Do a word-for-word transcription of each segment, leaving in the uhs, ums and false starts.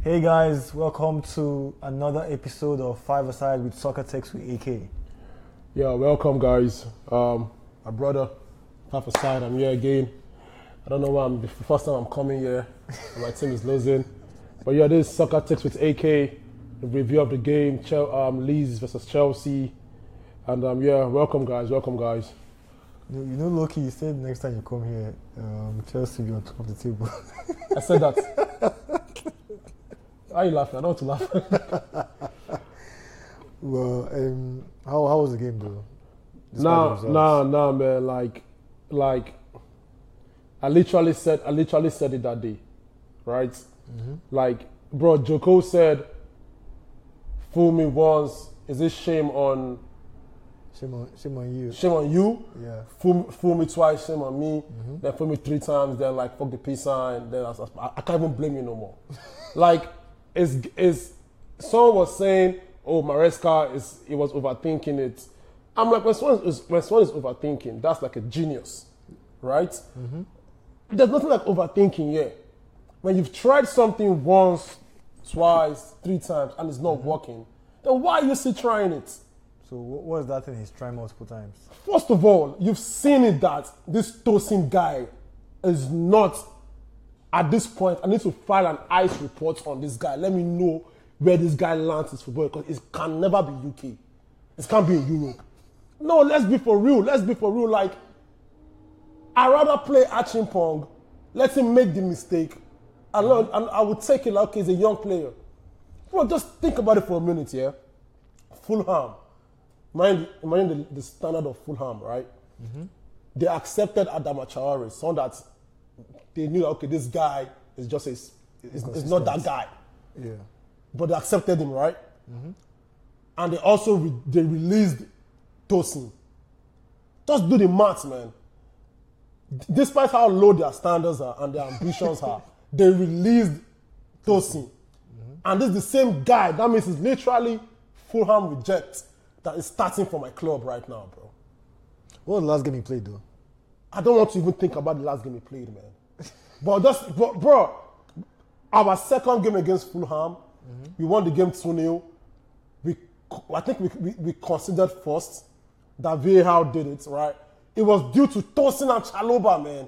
Hey guys, welcome to another episode of Five Aside with Soccer Text with A K. Yeah, welcome guys. Um, my brother, Five Aside, I'm here again. I don't know why I'm the first time I'm coming here. My team is losing, but yeah, this is Soccer Text with A K. The review of the game, Chel- um, Leeds versus Chelsea, and um, yeah, welcome guys, welcome guys. You know, Loki, you said next time you come here, um, Chelsea will be on top of the table. I said that. Why are you laughing? I don't want to laugh. Well, um, how how was the game though? Despite the Nah, results? nah, nah, man. Like, like, I literally said, I literally said it that day, right? Mm-hmm. Like, bro, Joko said, "Fool me once, is it shame on Shame on, shame on you. shame on you? Yeah. Fool, fool me twice, shame on me. Mm-hmm. Then fool me three times. Then like fuck the peace sign. Then I, I, I can't even blame you no more. Like, it's it's someone was saying, oh, Maresca is he was overthinking it. I'm like, when someone is when someone is overthinking, that's like a genius, right? Mm-hmm. There's nothing like overthinking here. When you've tried something once, twice, three times, and it's not Mm-hmm. working, then why are you still trying it? So what was that thing he's trying multiple times? First of all, you've seen it that this Tosin guy is not, at this point, I need to file an ICE report on this guy. Let me know where this guy lands his football, because it can never be U K. It can't be in Europe. No, let's be for real. Let's be for real. Like, I'd rather play Achimpong, let him make the mistake, and, mm-hmm. and I would take it like, okay, he's a young player. Bro, just think about it for a minute, yeah? Fulham. Mind, mind the, the standard of Fulham, right? Mm-hmm. They accepted Adama Traore, someone that they knew, okay, this guy is just a, is, is not that guy. Yeah. But they accepted him, right? Mm-hmm. And they also re, they released Tosin. Just do the maths, man. Despite how low their standards are and their ambitions are, they released Tosin. Mm-hmm. And this is the same guy. That means it's literally Fulham reject that is starting for my club right now, bro. What was the last game he played though? I don't want to even think about the last game he played, man. But just, bro, bro, our second game against Fulham, mm-hmm. we won the game two nil. We, I think we, we, we considered first that V A R did it, right? It was due to Tosin and Chalobah, man.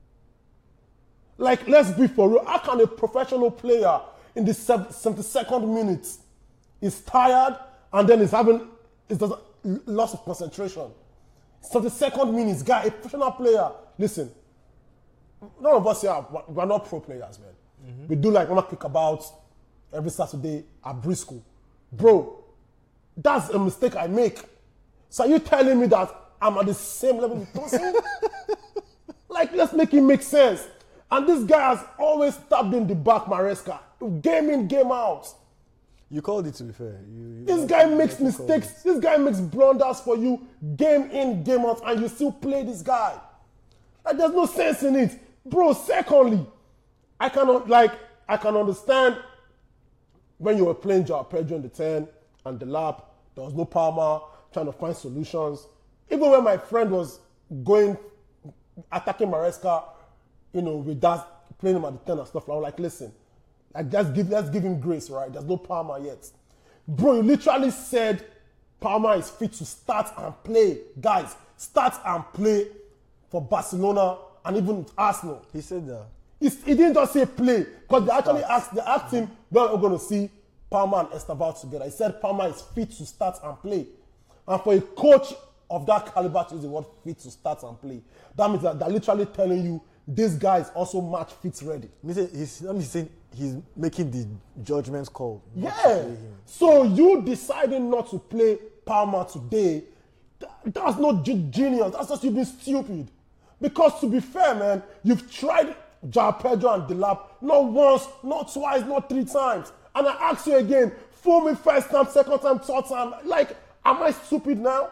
Like, let's be for real. How can a professional player in the seventy-second minute is tired and then is having is does loss of concentration? seventy-second minutes, guy, a professional player. Listen, none of us here, we're not pro players, man. Mm-hmm. We do like one kickabout every Saturday at Briscoe. Bro, that's a mistake I make. So are you telling me that I'm at the same level with Tosin? Like, let's make it make sense. And this guy has always stabbed in the back, Maresca. Game in, game out. You called it, to be fair. You, you this guy makes mistakes. This guy makes blunders for you, game in, game out, and you still play this guy. Like, there's no sense in it. Bro, secondly, I cannot, like, I can understand when you were playing Joao Pedro in the ten and the lap, there was no Palmer, trying to find solutions. Even when my friend was going, attacking Maresca, you know, with that, playing him at the ten and stuff, I was like, listen, like, let's give, let's give him grace, right? There's no Palmer yet. Bro, you literally said Palmer is fit to start and play. Guys, start and play for Barcelona and even Arsenal. He said that. He, he didn't just say play, because they actually asked, they asked him when we're going to see Palmer and Estaval together. He said Palmer is fit to start and play. And for a coach of that caliber to use the word fit to start and play, that means that they're literally telling you this guy is also match fit ready. He's, let me say he's making the judgment call. Yeah. So you deciding not to play Palmer today, that, that's not genius. That's just you being stupid. Because to be fair, man, you've tried Joao Pedro and Delap not once, not twice, not three times. And I ask you again, fool me first time, second time, third time. Like, am I stupid now?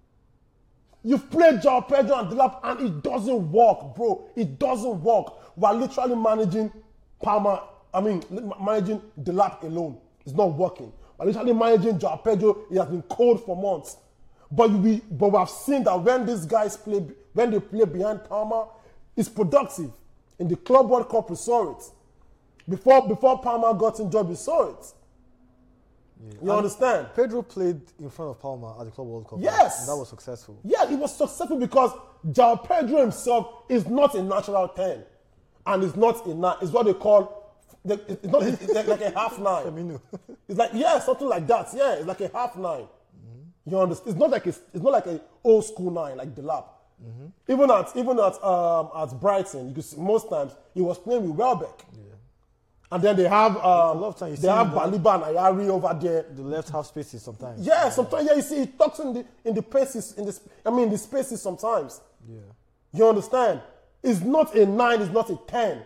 You've played Joao Pedro and Delap and it doesn't work, bro. It doesn't work. We're literally managing Palmer, I mean, managing Delap alone. It's not working. We're literally managing Joao Pedro. He has been cold for months. But we, but we have seen that when these guys play, when they play behind Palmer, it's productive. In the Club World Cup, we saw it. Before before Palmer got injured, we saw it. Yeah. You And understand? Pedro played in front of Palmer at the Club World Cup. Yes. And that was successful. Yeah, it was successful because João Pedro himself is not a natural ten. And it's not a nine. It's what they call, it's not it's like, like a half nine. Firmino. It's like, yeah, something like that. Yeah, it's like a half nine. Mm-hmm. You understand? It's not like a, it's not like a old school nine, like Delap. Mm-hmm. Even at even at um, at Brighton, you could see most times he was playing with Welbeck. Yeah. And then they have um, a lot of times they have Baliba and Ayari over there. The left half spaces sometimes. Yeah, sometimes yeah, you see he talks in the in the paces in the I mean the spaces sometimes. Yeah. You understand? It's not a nine, it's not a ten.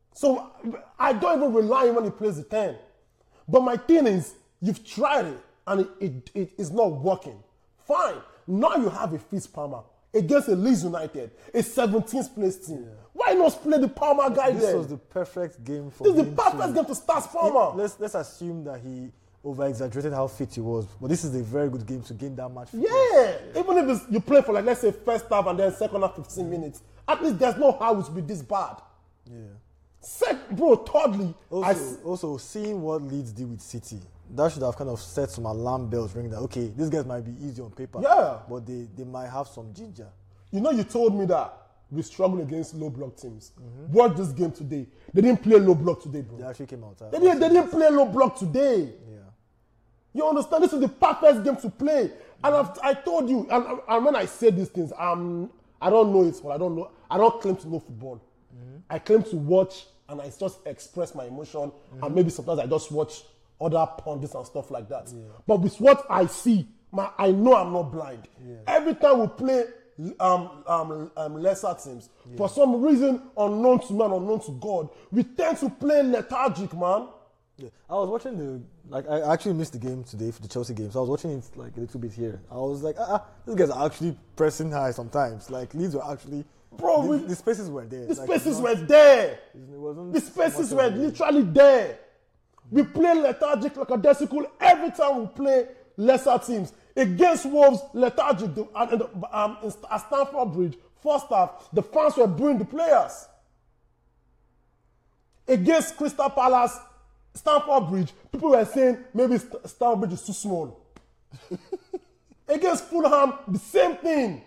So I don't even rely on when he plays the ten. But my thing is, you've tried it and it, it, it is not working. Fine. Now you have a Fitz Palmer against a Leeds United, a seventeenth place team. Yeah. Why not play the Palmer guy this there? This was the perfect game for This him. is the perfect to, game to start Palmer. Let's, let's assume that he over-exaggerated how fit he was. But this is a very good game to gain that much fitness. Yeah. Even if it's, you play for, like, let's say, first half and then second half fifteen minutes, at least there's no how it will be this bad. Yeah. Sec, bro, thirdly, also, I, also, seeing what Leeds did with City, that should have kind of set some alarm bells ringing that, okay, these guys might be easy on paper. Yeah. But they, they might have some ginger. You know, you told me that we struggle against low block teams. Mm-hmm. Watch this game today. They didn't play low block today, bro. They actually came out. Uh, they, didn't, they didn't play low block today. Yeah. You understand? This is the perfect game to play. Mm-hmm. And I've, I told you, and, and when I say these things, um, I don't know it, but I don't know. I don't claim to know football. Mm-hmm. I claim to watch, and I just express my emotion. Mm-hmm. And maybe sometimes I just watch other pundits and stuff like that. Yeah. But with what I see, my, I know I'm not blind. Yeah. Every time we play Um, um, um, lesser teams. Yeah. For some reason, unknown to man, unknown to God, we tend to play lethargic, man. Yeah. I was watching the, like, I actually missed the game today for the Chelsea game, so I was watching it, like, a little bit here. I was like, ah, these guys are actually pressing high sometimes. Like, Leeds were actually, Bro, the, we, the spaces were there. The like, spaces not, were there. It wasn't the spaces were literally there. We play lethargic like a decimal every time we play lesser teams. Against Wolves, lethargic the, uh, the, um, in, at Stamford Bridge, first half, the fans were booing the players. Against Crystal Palace, Stamford Bridge, people were saying maybe St- Stamford Bridge is too small. Against Fulham, the same thing.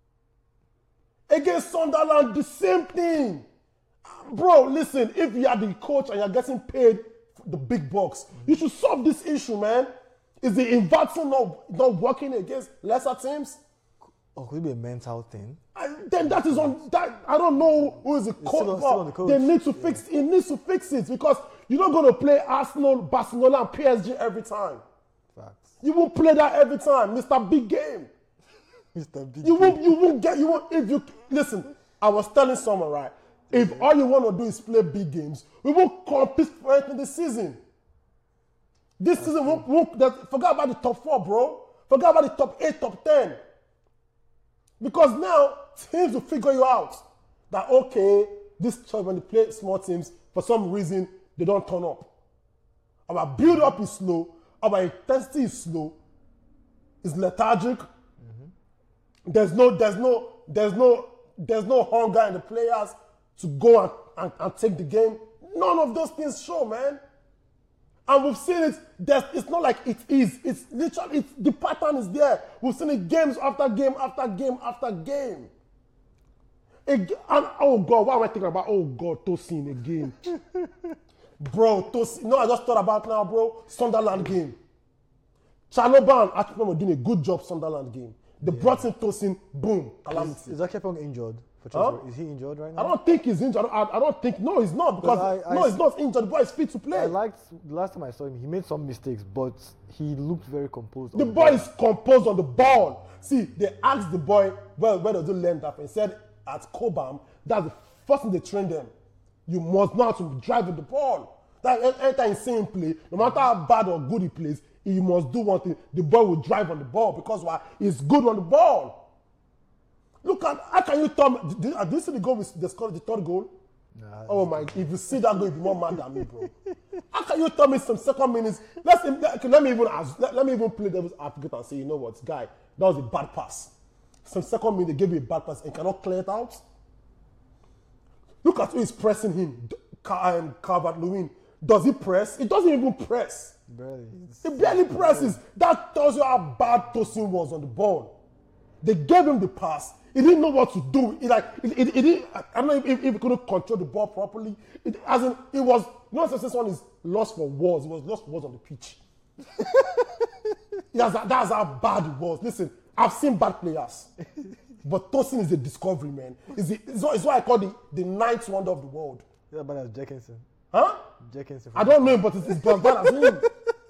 Against Sunderland, the same thing. Bro, listen, if you are the coach and you're getting paid the big bucks, you should solve this issue, man. Is the inverting not, not working against lesser teams? Or could it be a mental thing? And then that is on that. I don't know who is the coach, still on, still on the coach. They need to yeah. fix it. It needs to fix it because you're not going to play Arsenal, Barcelona, and P S G every time. Facts. You won't play that every time, Mister Big Game. Mister Big You Game. won't. You won't get. You won't. If you listen, I was telling someone right. If yeah. all you want to do is play big games, we won't compete for anything this season. This That's season, won't, won't, that, forget about the top four, bro. Forget about the top eight, top ten. Because now, teams will figure you out. That, okay, this time when they play small teams, for some reason, they don't turn up. Our build-up is slow. Our intensity is slow. It's lethargic. Mm-hmm. There's no, there's no, there's no, there's no hunger in the players to go and, and, and take the game. None of those things show, man. And we've seen it, there's, it's not like it is. It's literally, it's, the pattern is there. We've seen it games after game after game after game. It, and, oh, God, what am I thinking about? Oh, God, Tosin again. Bro, Tosin, no, I just thought about now, bro, Sunderland game. Chaloban actually were doing a good job Sunderland game. They yeah. brought in Tosin, boom, calamity. Is, is Akepong injured? For Chelsea? Huh? Is he injured right now? I don't think he's injured. I, I don't think. No, he's not because I, I, no, he's not injured. The boy is fit to play. I liked the last time I saw him. He made some mistakes, but he looked very composed. The boy is composed on the ball. See, they asked the boy, well, where does he learn that? He said at Cobham, that's the first thing they train them. You must know how to drive with the ball. That anytime he's seeing play, no matter how bad or good he plays, he must do one thing. The boy will drive on the ball because why? He's good on the ball. Look at, how can you tell me, did, did you see the goal with the score, the third goal? Nah, oh my, if you see that goal, you'll be more mad than me, bro. How can you tell me some second minutes, let's, okay, let me even ask, let, let me even play devil's advocate and say, you know what, guy, that was a bad pass. Some second minute, they gave you a bad pass and cannot clear it out. Look at who is pressing him, um, Calvert-Lewin. Does he press? He doesn't even press. Barely. He barely presses. That tells you how bad Tosin was on the ball. They gave him the pass. He didn't know what to do. He like, it, it, it didn't, I don't know if, if he couldn't control the ball properly. It, as in, it was, you know, this one is lost for words. It was lost for words on the pitch. that's, that's how bad it was. Listen, I've seen bad players. But Tosin is a discovery, man. It's, the, it's, what, it's what I call the, the ninth wonder of the world. Yeah, but that's Jackinson. Huh? Jackinson. I don't know him, but it's, it's as bad as him.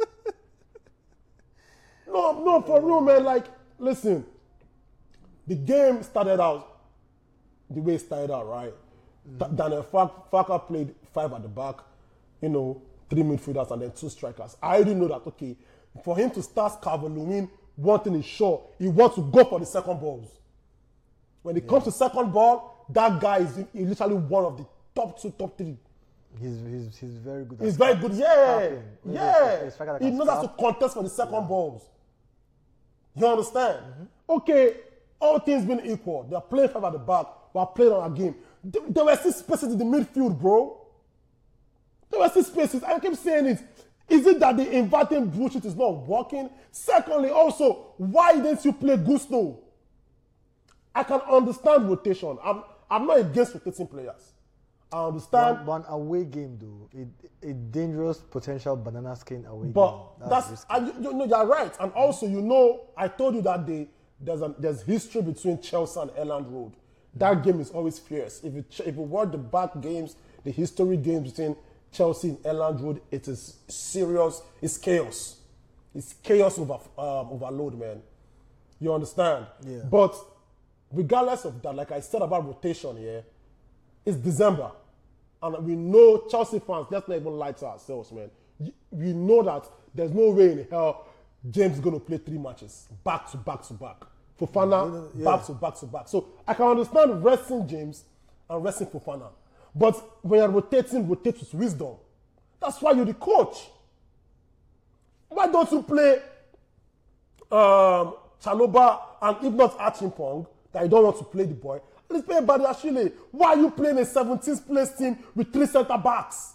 No, no, for real, man. Like, listen, the game started out the way it started out, right? Mm-hmm. Daniel Farker played five at the back, you know, three midfielders and then two strikers. I already know that, okay, for him to start Calvert-Lewin, one thing is sure, he wants to go for the second balls. When it yeah. comes to second ball, that guy is he's literally one of the top two, top three. He's, he's, he's very good. He's very good, yeah. Yeah. He's, he's, he's he knows how to contest for the second yeah. balls. You understand? Mm-hmm. Okay, all things being equal, they're playing five at the back, we're playing on our game. There, there were still spaces in the midfield, bro. There were still spaces. I keep saying it. Is it that the inverting bullshit is not working? Secondly, also, why didn't you play Gusto? I can understand rotation. I'm, I'm not against rotating players. I understand. One, one away game, though. A, a dangerous potential banana skin away but game. But that's, that's I, you, you know, you're right. And also, you know, I told you that day, there's, a, there's history between Chelsea and Elland Road. That mm-hmm. game is always fierce. If you, if you watch the back games, the history games between Chelsea and Elland Road, it is serious. It's chaos. It's chaos over, um, overload, man. You understand? Yeah. But regardless of that, like I said about rotation here, it's December. And we know Chelsea fans, let's not even lie to ourselves, man. We know that there's no way in hell James is going to play three matches back to back to back. Fofana, yeah. back to back to back. So I can understand resting James and resting Fofana. But when you're rotating, rotate with wisdom. That's why you're the coach. Why don't you play um, Chalobah and if not Achimpong, that you don't want to play the boy, let's play Badiashile. Why are you playing a seventeenth place team with three centre backs?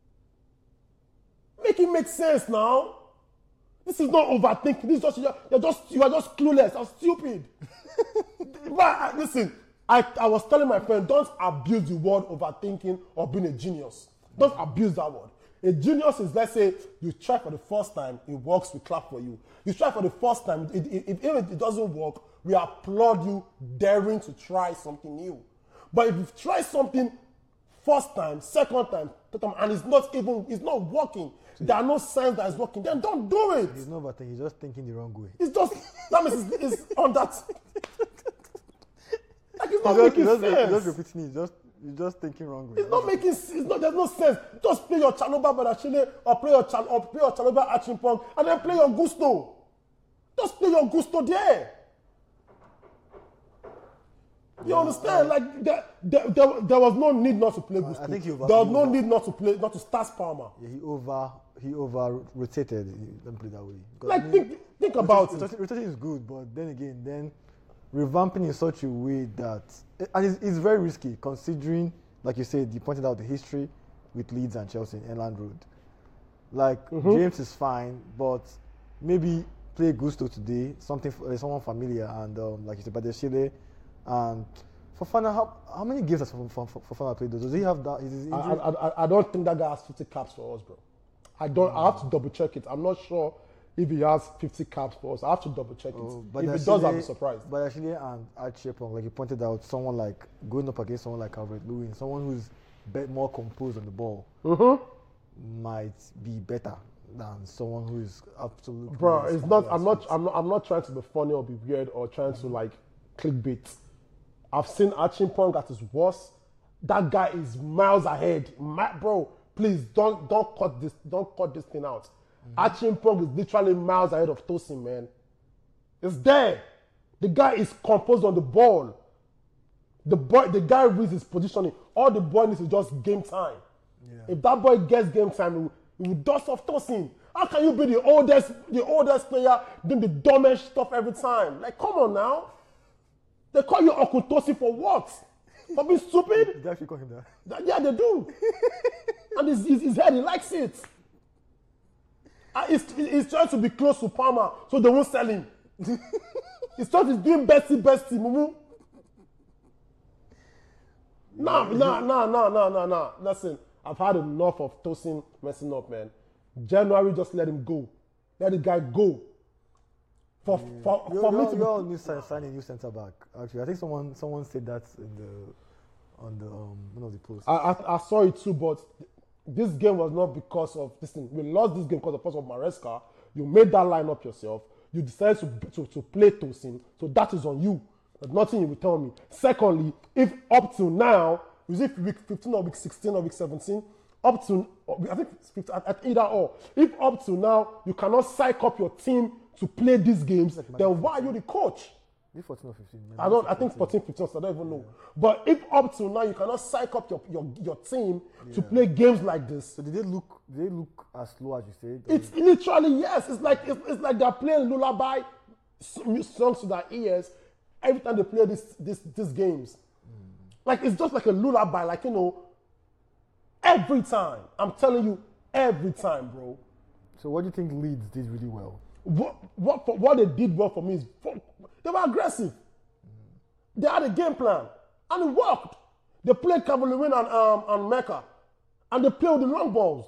Make it make sense now. This is not overthinking. This is just you're just you are just clueless or stupid. But listen, I, I was telling my friend, don't abuse the word overthinking or being a genius. Don't abuse that word. A genius is, let's say, you try for the first time, it works, we clap for you. You try for the first time, it, it, if even it doesn't work, we applaud you daring to try something new. But if you try something first time, second time, third time, and it's not even, it's not working, so there are no signs that it's working, then don't do it. He's not overthinking, he's just thinking the wrong way. It's just, that means it's, it's on that. Like it's not he's making just, sense. He's just repeating it, just, you're just thinking wrong way. It's not making sense. It's not, there's no sense. Just play your Chalobah Badiashile or play your Chal or play your Chalobah Achimpong and then play your Gusto. Just play your Gusto there. You yeah, understand? Uh, like there, there, there, there was no need not to play Gusto. I think he over, there was he no over, need not to play, not to start Palmer. Yeah, he over, he over rotated. Let me put it that way. Like I mean, think, think about rotation, it. Rotation is good, but then again, then revamping in such a way that, and it's, it's very risky considering, like you said, you pointed out the history with Leeds and Chelsea in Elland Road. Like mm-hmm. James is fine, but maybe play Gusto today, something uh, someone familiar, and um, like you said, Badiashile. And Fofana, how, how many games has Fofana played? Does he have that? Is his I, I, I don't think that guy has fifty caps for us, bro. I don't. Mm. I have to double check it. I'm not sure if he has fifty caps for us. I have to double check oh, it. If he does, I'll be surprised. But actually, and Achiepong, like you pointed out, someone like going up against someone like Calvert-Lewin, someone who's be, more composed on the ball, mm-hmm. might be better than someone who is absolutely. Bro, it's not. I'm not. I'm not. I'm not trying to be funny or be weird or trying to like clickbait. I've seen Achimpong at his worst. That guy is miles ahead. My, bro, please don't don't cut this don't cut this thing out. Mm-hmm. Achimpong is literally miles ahead of Tosin, man. It's there. The guy is composed on the ball. The boy, the guy reads his positioning. All the boy needs is just game time. Yeah. If that boy gets game time, he will, he will dust off Tosin. How can you be the oldest, the oldest player doing the dumbest stuff every time? Like, come on now. They call you Uncle Tosin for what? For being stupid? They actually call him that. Yeah, they do. And his, his, his head, he likes it. And he's, he's trying to be close to Palmer so they won't sell him. He's trying to doing bestie, bestie, mumu. Nah, nah, nah, nah, nah, nah, nah. Listen, I've had enough of Tosin messing up, man. January, just let him go. Let the guy go. For Yeah. for, You're, for me you're, to you're new sign, sign a new centre back. Actually, I think someone someone said that in the on the um, one of the posts. I, I I saw it too, but this game was not because of this thing. We lost this game because of first of Maresca. You made that line up yourself. You decided to, to, to play Tosin, so that is on you. There's nothing you will tell me. Secondly, if up to now, is it week fifteen or week sixteen or week seventeen, up to I think it's at, at either or. If up to now you cannot psych up your team to play these games, then why are you the coach? Is it fourteen or fifteen? I don't. I think fourteen, fifteen. So I don't even know. Yeah. But if up to now you cannot psych up your your, your team yeah. to play games like this, so did they look? Did they look as slow as you said? It's literally yes. It's like it's, it's like they're playing lullaby songs to their ears every time they play this this these games. Mm. Like it's just like a lullaby. Like you know, every time. I'm telling you, every time, bro. So what do you think Leeds did really well? What what for, what they did well for me is for, they were aggressive. Mm. They had a game plan and it worked. They played Cavalier and um and Mecca, and they played with the long balls.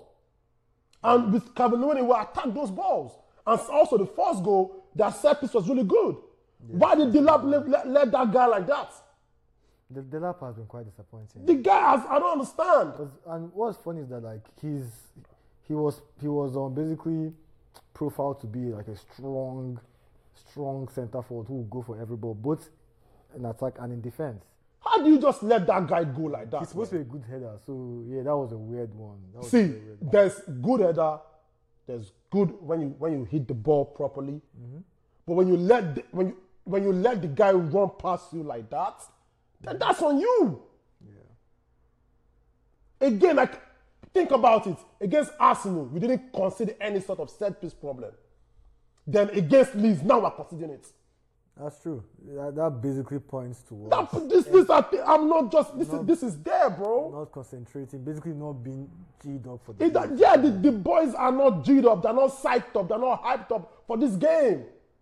And with Cavalier, they will attack those balls. And also the first goal, their set piece was really good. Yeah. Why did Delap let, let, let that guy like that? The Delap has been quite disappointing. The guy has, I don't understand. And what's funny is that like he's he was he was um, basically profiled to be like a strong, strong centre forward who will go for every ball, both in attack and in defense. How do you just let that guy go like that? He's supposed man? to be a good header, so yeah, that was a weird one. That was See, weird one. there's good header, there's good when you when you hit the ball properly, mm-hmm. but when you let the, when you when you let the guy run past you like that, then that's on you. Yeah. Again, like think about it. Against Arsenal, we didn't consider any sort of set piece problem. Then against Leeds, now we're considering it. That's true. That, that basically points towards that, this. This I'm not just. This not, is this is there, bro. Not concentrating. Basically, not being G'd up for the. It, yeah, the, the boys are not G'd up. They're not psyched up. They're not hyped up for this game.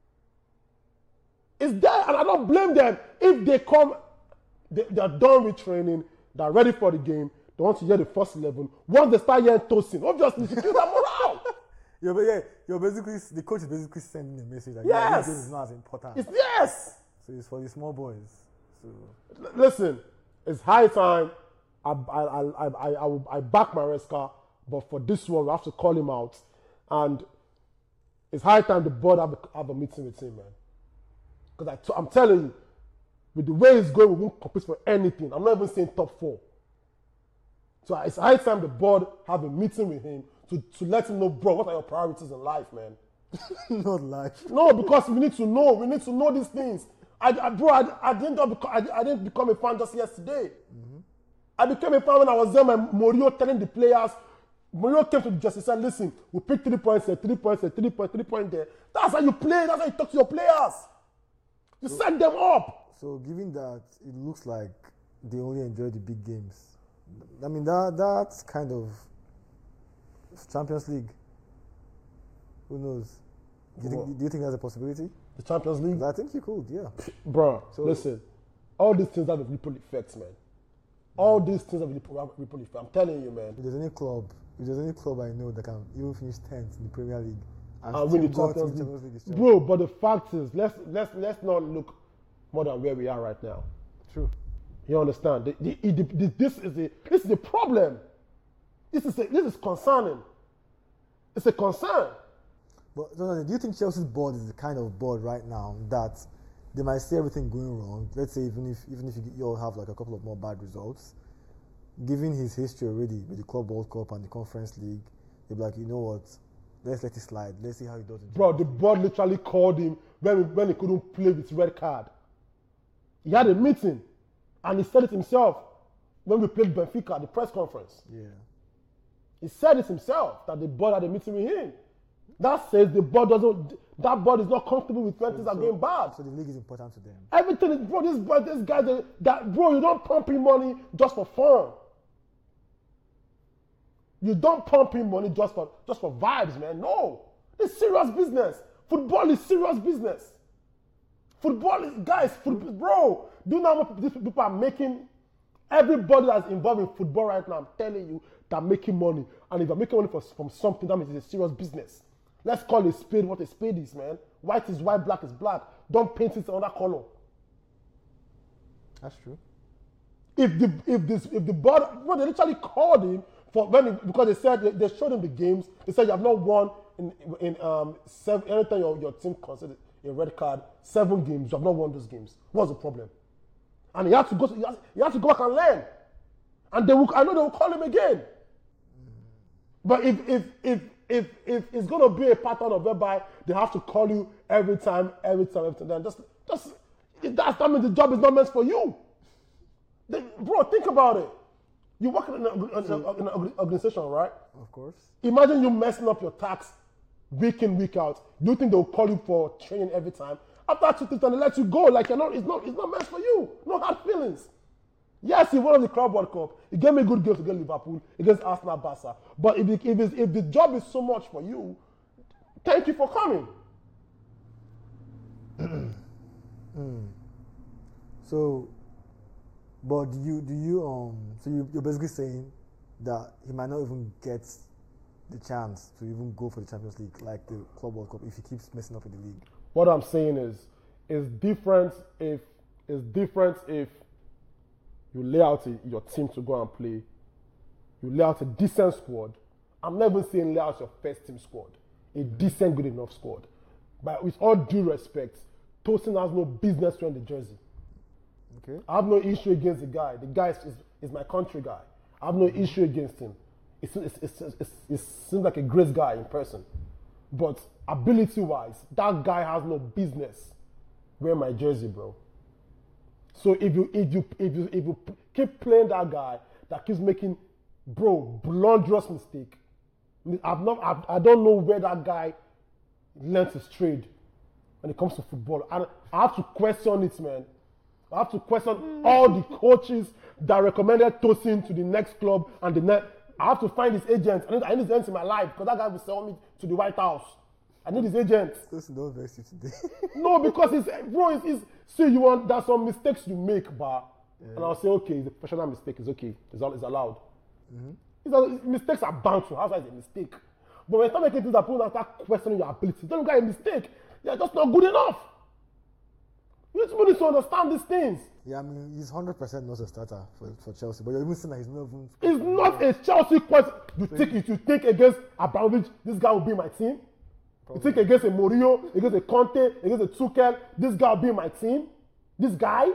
It's there, and I don't blame them. If they come, they, they're done with training. They're ready for the game. They want to hear the first eleven. Once they start hearing Tosin, obviously, to kill their morale. Yeah, but yeah, you're basically the coach is basically sending a message that yes. yeah, this game is not as important. It's, yes. So it's for the small boys. So L- listen, it's high time. I I I I I, I, I back Maresca, but for this one we have to call him out, and it's high time the board have a, have a meeting with him, man. Because I t- I'm telling you, with the way it's going, we won't compete for anything. I'm not even saying top four. So it's high time the board have a meeting with him. To, to let him know, bro, what are your priorities in life, man? Not life. No, because we need to know. We need to know these things. I, I bro, I, I didn't become, I, I didn't become a fan just yesterday. Mm-hmm. I became a fan when I was there. My Mourinho telling the players. Mourinho came to the justice and said, "Listen, we pick three points there, three points there, three points, three points there. That's how you play. That's how you talk to your players. You so, set them up." So, given that it looks like they only enjoy the big games, I mean that that's kind of. Champions League. Who knows? Do you, think, do you think there's a possibility? The Champions League? I think you could, yeah. Bro, so, listen. All these things have a ripple effect, man. All these things have a ripple effect. I'm telling you, man. If there's any club, if there's any club I know that can even finish tenth in the Premier League and, and win the Champions League, Champions League bro. But the fact is, let's let's let's not look more than where we are right now. True. You understand? The, the, the, the, this is the this is the problem. This is a, this is concerning. It's a concern. But do you think Chelsea's board is the kind of board right now that they might see everything going wrong? Let's say even if even if you, you all have like a couple of more bad results, given his history already with the Club World Cup and the Conference League, they'll be like, you know what? Let's let it slide. Let's see how he does it. Bro, the board literally called him when when he couldn't play with red card. He had a meeting, and he said it himself when we played Benfica at the press conference. Yeah. He said it himself that the board had a meeting with him. That says the board doesn't. That board is not comfortable with when things so, are going bad. So the league is important to them. Everything is, bro. This boy, this guy, that bro, you don't pump in money just for fun. You don't pump in money just for just for vibes, man. No, it's serious business. Football is serious business. Football is, guys, football, bro. Do you know how much these people are making? Everybody that's involved in football right now, I'm telling you, they're making money. And if they're making money for, from something, that means it's a serious business. Let's call a spade what a spade is, man. White is white, black is black. Don't paint it another color. That's true. If the if this if the board, well, they literally called him for when he, because they said they, they showed him the games. They said you have not won in in um seven. Anytime your your team considered a red card, seven games you have not won those games. What's the problem? And he had to go. To, he, has, he had to go back and learn. And they will. I know they will call him again. But if if if if if it's gonna be a pattern of whereby they have to call you every time, every time, every time, then just just that's that means the job is not meant for you. They, bro, think about it. You work in an, an, an, an organization, right? Of course. Imagine you messing up your tax week in, week out. Do you think they'll call you for training every time? After two, three times, they let you go. Like you're not, it's not, it's not meant for you. No hard feelings. Yes, he won the Club World Cup. He gave me a good game against Liverpool, against Arsenal, Barca. But if, it, if, it's, if the job is so much for you, thank you for coming. mm. So, but do you do you um? So you, you're basically saying that he might not even get the chance to even go for the Champions League, like the Club World Cup, if he keeps messing up in the league. What I'm saying is, it's different if it's different if you lay out a, your team to go and play. You lay out a decent squad. I'm not even saying lay out your first team squad, a decent, good enough squad. But with all due respect, Tosin has no business wearing the jersey. Okay. I have no issue against the guy. The guy is, is, is my country guy. I have no issue against him. It, it, it, it, it, it seems like a great guy in person. But ability-wise, that guy has no business wearing my jersey, bro. So if you if you if you if you keep playing that guy that keeps making, bro, blunderous mistake, I've not I've, I don't know where that guy learns his trade when it comes to football. And I have to question it, man. I have to question all the coaches that recommended Tosin to the next club and the next. I have to find his agent. I need, I need his agent in my life because that guy will sell me to the White House. I need his agent. Tosin don't vex you today. No, because it's bro. It's, it's see you want. There's some mistakes you make, but yeah. And I'll say okay, it's a professional mistake. It's okay. It's all. It's allowed. Mm-hmm. It's a, mistakes are bound to. How's that a mistake? But when you start making things that people start questioning your ability, don't get a mistake. You're just not good enough. You need to understand these things. Yeah, I mean, he's one hundred percent not a starter for, for Chelsea, but you're even saying that he's not even... It's not a Chelsea question. You think if you think against Abramovich, this guy will be my team? Probably. You think against a Mourinho, against a Conte, against a Tuchel, this guy will be my team? This guy?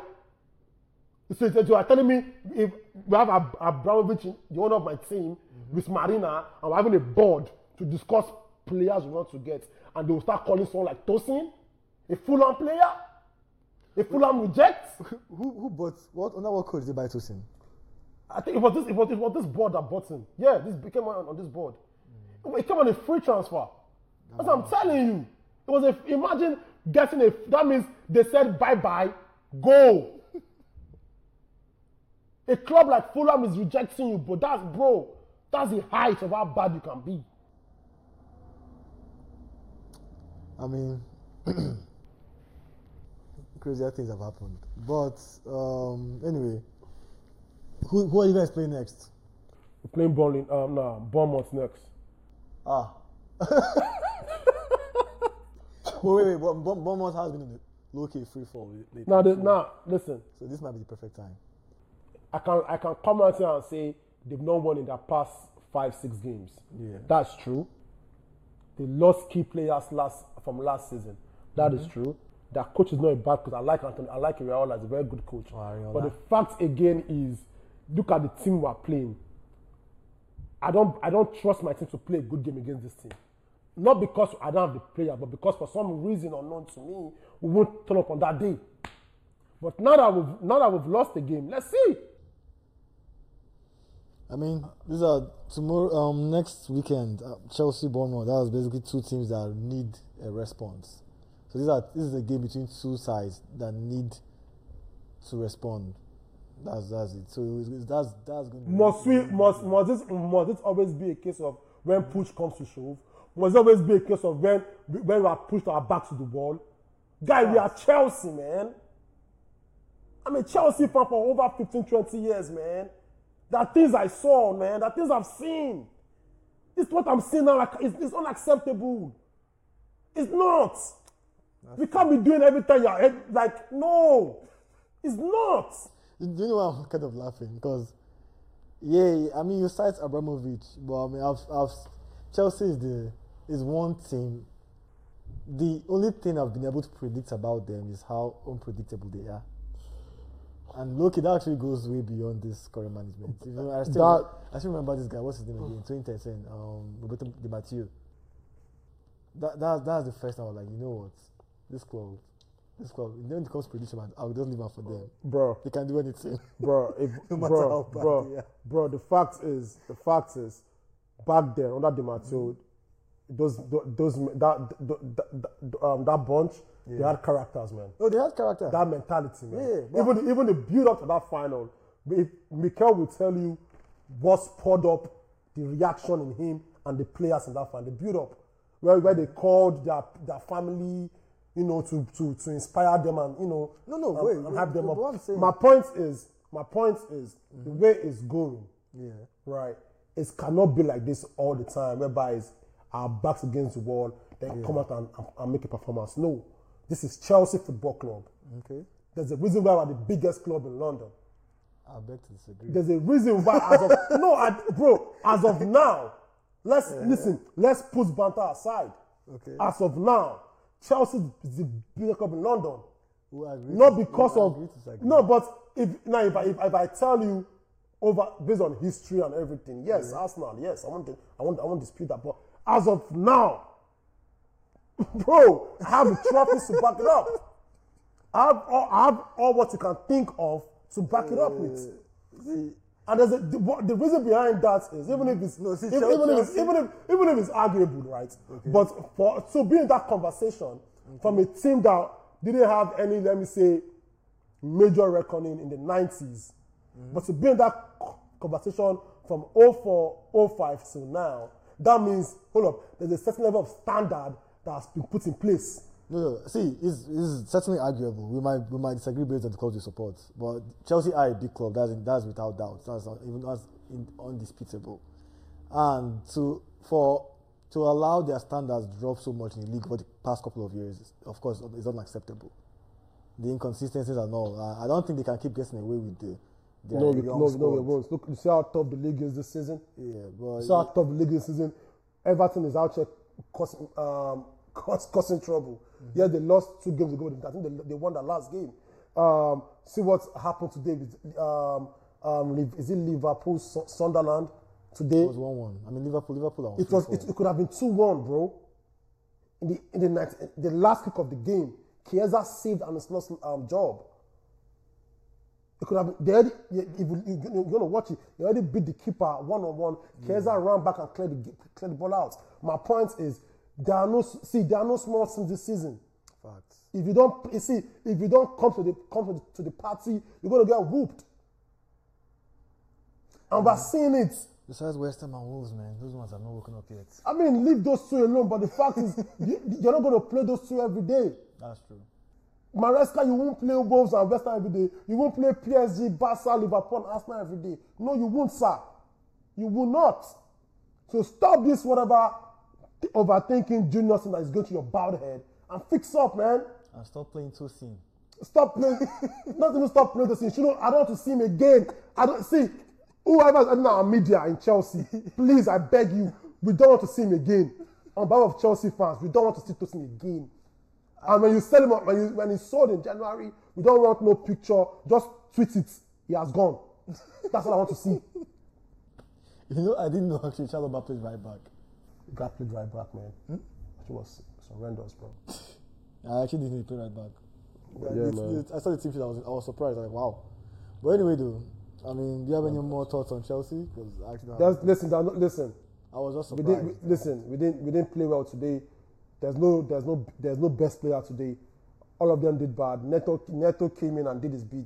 So you are telling me if we have Abramovich, the owner of my team, mm-hmm. with Marina, and we're having a board to discuss players we want to get, and they will start calling someone like Tosin, a full-on player? A Fulham rejects? Who who bought what? Under what code did they buy Tosin? I think it was this. It was, it was this board that bought him. Yeah, this became on, on this board. Mm. It came on a free transfer. That's what I'm telling you. It was a. Imagine getting a. That means they said bye bye, go. A club like Fulham is rejecting you, but that's bro. That's the height of how bad you can be. I mean. Crazier things have happened. But um, anyway, who who are you guys playing next? We're playing Burnley. Um, nah, Bournemouth next. Ah. wait, wait, wait. Bournemouth has been in the low-key free fall lately. Now, nah, nah, listen. So this might be the perfect time. I can I can come out here and say they've not won in their past five six games. Yeah, that's true. They lost key players last from last season. That mm-hmm. is true. Their coach is not a bad coach. I like Anthony. I like Iraola as a very good coach. Oh, but the fact again is, look at the team we're playing. I don't. I don't trust my team to play a good game against this team. Not because I don't have the player, but because for some reason unknown to me, we won't turn up on that day. But now that we've now that we've lost the game, let's see. I mean, these are tomorrow. Um, next weekend, uh, Chelsea, Bournemouth. That was basically two teams that need a response. So these are this is a game between two sides that need to respond. That's that's it. So it's, it's, that's that's going to Must we must must this must this always be a case of when push comes to shove? Must it always be a case of when when we are pushed our back to the wall? Guy, we are Chelsea, man. I'm a Chelsea fan for over fifteen, twenty years, man. There are things I saw, man. There are things I've seen. This is what I'm seeing now. Like, it's, it's unacceptable. It's not. That's we can't be doing everything. You're like, no, it's not. Do you know why I'm kind of laughing? Because, yeah, I mean, you cite Abramovich, but I mean, I've, I've, Chelsea is the is one team. The only thing I've been able to predict about them is how unpredictable they are. And look, it actually goes way beyond this current management. You know, I still, that, I still remember this guy. What's his name again? twenty thirteen, um, Roberto Di Matteo. That that that's the first time I was like, you know what, this club, this club. When it comes to prediction, man, I'll just leave it for them, bro. They can do anything, bro. If, no matter bro, how bad bro, they are. bro. The fact is, the fact is, back there under Di Matteo, mm-hmm. those those that that, that, um, that bunch. Yeah. They had characters, man. Oh, they had character. That mentality, man. Yeah, even even the build up to that final, if Mikel will tell you what's poured up, the reaction in him and the players in that final, the build up, where where they called their their family, you know, to to to inspire them and you know, no no and, wait, and wait, hype them wait, up. What I'm saying. My point is, my point is mm-hmm. the way it's going. Yeah. Right. It cannot be like this all the time, whereby it's our backs against the wall, then yeah. come out and, and, and make a performance. No. This is Chelsea Football Club. Okay. There's a reason why we're the biggest club in London. I beg to disagree. There's a reason why, as of no, I, bro, as of now, let's yeah. listen. Let's put banter aside. Okay. As of now, Chelsea is the biggest club in London. We'll agree Not to, because we'll of no, but if now if I, if, if I tell you over based on history and everything, yes, yeah. Arsenal, yes, I want to, I want I want to dispute that. But as of now. Bro, I have the trophies to back it up. I have, all, I have all what you can think of to back it up with. See, and there's a, the, the reason behind that is even if it's no, see, even, even, if it's, even if even if it's arguable, right? Okay. But for to be in that conversation okay. from a team that didn't have any, let me say, major reckoning in the nineties, mm-hmm. but to be in that conversation from oh four, oh five till now, that means hold up, there's a certain level of standard that has been put in place. No, no. See, it's, it's certainly arguable. We might we might disagree based on the clubs we support, but Chelsea are a big club. That's that's without doubt. That's even that's undisputable. And to for to allow their standards drop so much in the league for the past couple of years, of course, is unacceptable. The inconsistencies and all. I, I don't think they can keep getting away with the. No, we, no, no, we won't. Look, you see how tough the league is this season. Yeah, but you see how tough the league is this season. Everton is out here. Causing, um, causing trouble. Mm-hmm. Yeah, they lost two games ago. I think they, they won that last game. Um, see what happened today with um, um, is it Liverpool Sunderland today? It was one one. I mean Liverpool Liverpool. It was it, it could have been two one, bro. In the in the night, the last kick of the game, Chiesa saved an lost um, job. It could have been, they already, if you, you're going to watch it, they already beat the keeper one on one. Chiesa ran back and cleared the, cleared the ball out. My point is, there are no see, there are no small teams this season. Facts. If you don't, you see, if you don't come to the come to the, to the party, you're going to get whooped. And we're seeing it. Besides West Ham and Wolves, man, those ones are not working up yet. I mean, leave those two alone. But the fact is, you, you're not going to play those two every day. That's true. Maresca, you won't play Wolves and West Ham every day. You won't play P S G, Barca, Liverpool, and Arsenal every day. No, you won't, sir. You will not. So stop this whatever overthinking junior thing that is going to your bowed head and fix up, man. And stop playing Tosin. Stop playing. Not even stop playing Tosin. You know, I don't want to see him again. I don't see whoever is in our media in Chelsea. Please, I beg you, we don't want to see him again. On behalf of Chelsea fans, we don't want to see Tosin again. And when you sell him, when, you, when he's sold in January, we don't want no picture. Just tweet it. He has gone. That's what I want to see. You know, I didn't know actually Chalobah plays right back. The guy played right back, man. Hmm? It was, it was horrendous, bro. I actually didn't play right back. Yeah, it, man. It, I saw the team sheet. I was, I was surprised. I was like, wow. But anyway, though, I mean, do you have any more thoughts on Chelsea? Because actually, There's, listen, not, listen. I was just surprised. surprised. We didn't, we, listen, we didn't, we didn't play well today. There's no, there's no, there's no best player today. All of them did bad. Neto, Neto came in and did his beats.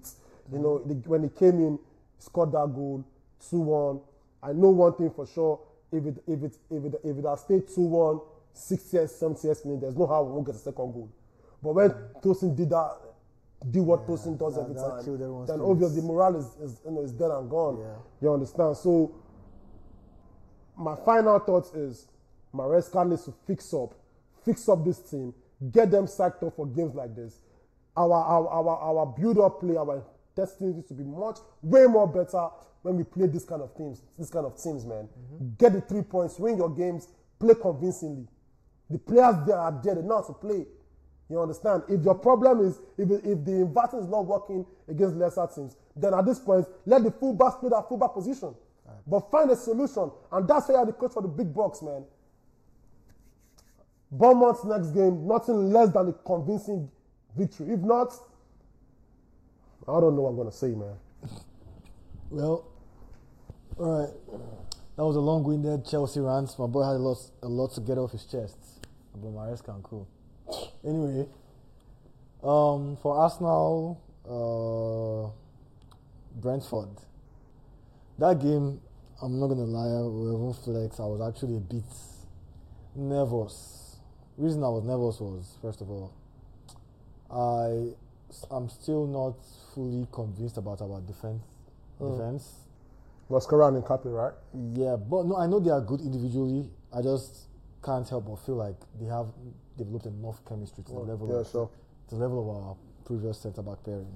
You know, the, when he came in, scored that goal, two one. I know one thing for sure. If it if it if it if it had stayed two one, sixtieth, seventieth minute, there's no how we won't get a second goal. But when Tosin did that, did what Yeah, Tosin does that- every that time, killed everyone's then spirits. obviously morale is, is you know is dead and gone. Yeah. You understand? So my final thought is Maresca needs to fix up, fix up this team, get them psyched up for games like this. Our our our, our build-up play, our destiny needs to be much way more better when we play this kind of teams, this kind of teams, man. Mm-hmm. Get the three points, win your games, play convincingly. The players there are there, they know how to play. You understand? If your problem is, if, if the inverting is not working against lesser teams, then at this point, let the fullbacks play that fullback position. Right. But find a solution. And that's why you are the coach for the big bucks, man. Bournemouth's next game, nothing less than a convincing victory. If not, I don't know what I'm going to say, man. Well, all right. That was a long-winded Chelsea rant. My boy had a lot, a lot to get off his chest. But Maresca and cool. Anyway, um, for Arsenal, uh, Brentford. That game, I'm not gonna lie, or even flex. I was actually a bit nervous. The reason I was nervous was, first of all, I, I'm still not fully convinced about our defense. Mm. Defense. Mascara and Nkapi, right? Yeah, but no, I know they are good individually. I just can't help but feel like they have developed enough chemistry to the Oh, level yeah, of sure. to the level of our previous centre back pairing.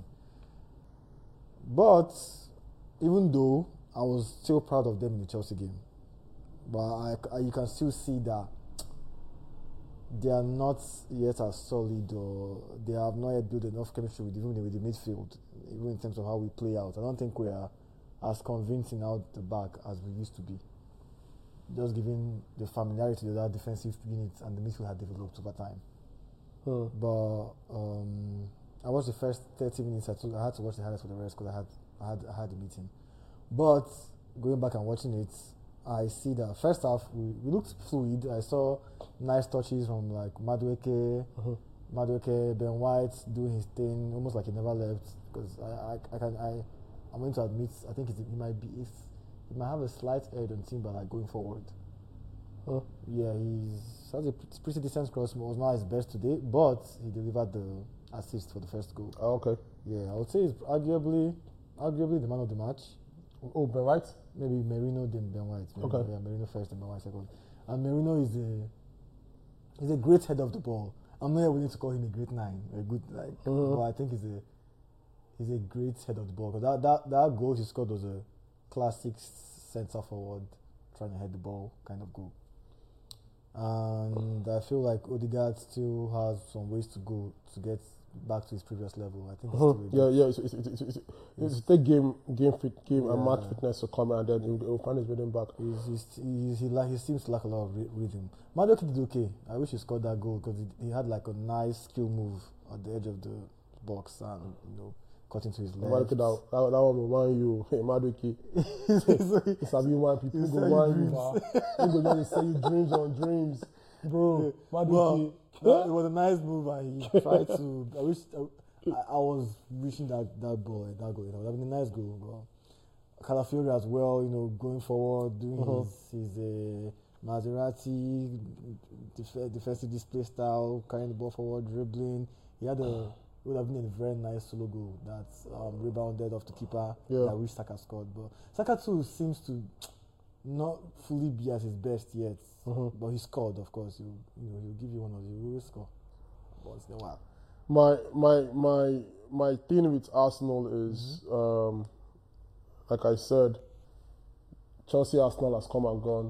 But even though I was still proud of them in the Chelsea game, but I, I, you can still see that they are not yet as solid, or they have not yet built enough chemistry with even with the midfield, even in terms of how we play out. I don't think we are as convincing out the back as we used to be. Just given the familiarity that our defensive units and the midfield had developed over time. Hmm. But um, I watched the first thirty minutes. I, took, I had to watch the highlights for the rest because I had I had I had the meeting. But going back and watching it, I see that first half we, we looked fluid. I saw nice touches from like Madueke, Uh-huh. Madueke, Ben White doing his thing, almost like he never left. Because I, I I can I I'm going to admit I think it, it might be if he might have a slight edge on Timber like going forward. Huh? Yeah, he's has a pretty decent cross. Was not his best today, but he delivered the assist for the first goal. Oh, okay. Yeah, I would say he's arguably, arguably the man of the match. Oh, Ben White? Maybe Merino then Ben White. Maybe, Okay. Yeah, Merino first and Ben White second. And Merino is a, he's a great head of the ball. I'm not willing to call him a great nine, a good like, Mhm. but I think he's a, he's a great head of the ball. Because that, that that goal he scored was a classic centre forward trying to head the ball kind of goal. And I feel like Odegaard still has some ways to go to get back to his previous level. I think he's Uh-huh. still a Yeah, bit- yeah. It's, it's, it's, it's, it's, it's take game, game fit, game and match Yeah. fitness to come, and then he'll, he'll find his rhythm back. He's, he's, he's, he, like, he seems to lack a lot of ry- rhythm. Madueke did okay. I wish he scored that goal because he, he had like a nice skill move at the edge of the box and you know cut into his Madueke, left. that, that, that one will want you. Hey, Madueke. It's a you want people He go sell you want you. dreams. man. He go just sell you dreams on dreams, bro. Well, Madueke. no, it was a nice move and he tried to. I wish I, I was wishing that that ball, that goal. You know, that would been a nice goal. But Calafiori as well, you know, going forward, doing Uh-huh. his his uh, Maserati def- defensive display style, carrying the ball forward, dribbling. He had a it would have been a very nice solo goal that um, rebounded off the keeper. Yeah. That I wish Saka scored, but Saka too seems to not fully be at his best yet. Uh-huh. But he scored, of course. He'll, you know, he'll give you one of the he will score once in a while. My my my my thing with Arsenal is, um, like I said, Chelsea Arsenal has come and gone.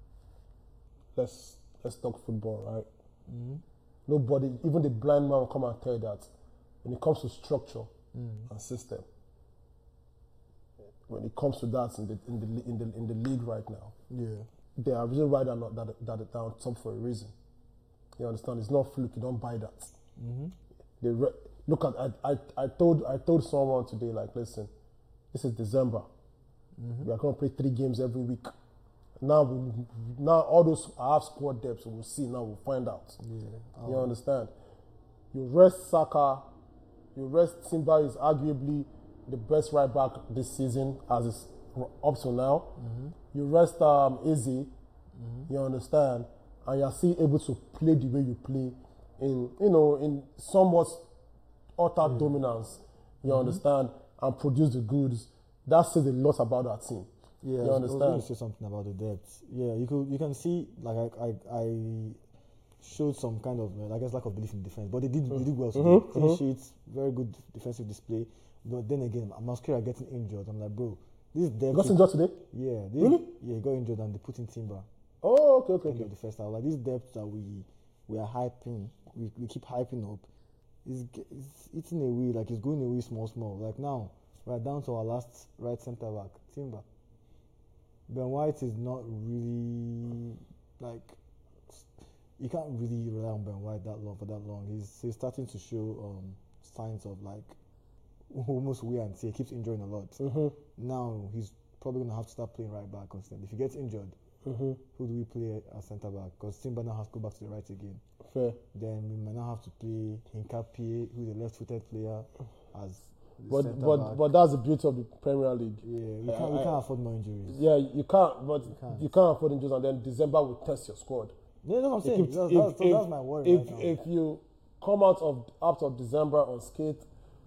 Let's let's talk football, right? Mm-hmm. Nobody, even the blind man, will come and tell you that when it comes to structure Mm. and system, when it comes to that in the in the in the in the league right now, Yeah. they are reason why they're not that that they're on top for a reason. You understand? It's not fluke. You don't buy that. Mm-hmm. They re- look at I, I I told I told someone today, like, listen, this is December. Mm-hmm. We are going to play three games every week. Now we, now all those I have squad depth, we'll see. Now we'll find out. Yeah. You understand? You rest Saka, you rest Timber is arguably the best right back this season as it's up to now. Mm-hmm. You rest um, Izzy, mm-hmm. you understand, and you're still able to play the way you play in, you know, in somewhat utter mm-hmm. dominance, you mm-hmm. understand, and produce the goods. That says a lot about that team. Yeah, you I understand? was going to say something about the depth. Yeah, you could you can see like I I, I showed some kind of uh, I guess lack of belief in defense, but they did mm-hmm. they did well. So mm-hmm. Clean mm-hmm. sheets, very good defensive display. But then again, Mosquera getting injured. I'm like, bro, this depth. Got injured today? Yeah, this, really? Yeah, he got injured and they put in Timber. Oh, okay, okay, okay. The first half, like this depth that we we are hyping, we, we keep hyping up, is it's eating away, like it's going away small, small. Like now, we're down to our last right centre back, Timber. Ben White is not really like you can't really rely on Ben White that long for that long. He's he's starting to show um, signs of like almost wear and tear. He keeps injuring a lot. Mm-hmm. Now he's probably gonna have to start playing right back constantly. If he gets injured, mm-hmm. who do we play as centre back? Because Timber now has to go back to the right again. Fair. Then we might now have to play Hinkapie, who's a left-footed player, as but but back. But that's the beauty of the Premier League. Yeah, we can't, I, we can't afford more injuries. Yeah, you can't. But you can't, you can't afford injuries, and then December will test your squad. Yeah, that's what I'm saying. If, that's, if, that's, if, that's my worry if, right now. If you come out of out of December unscathed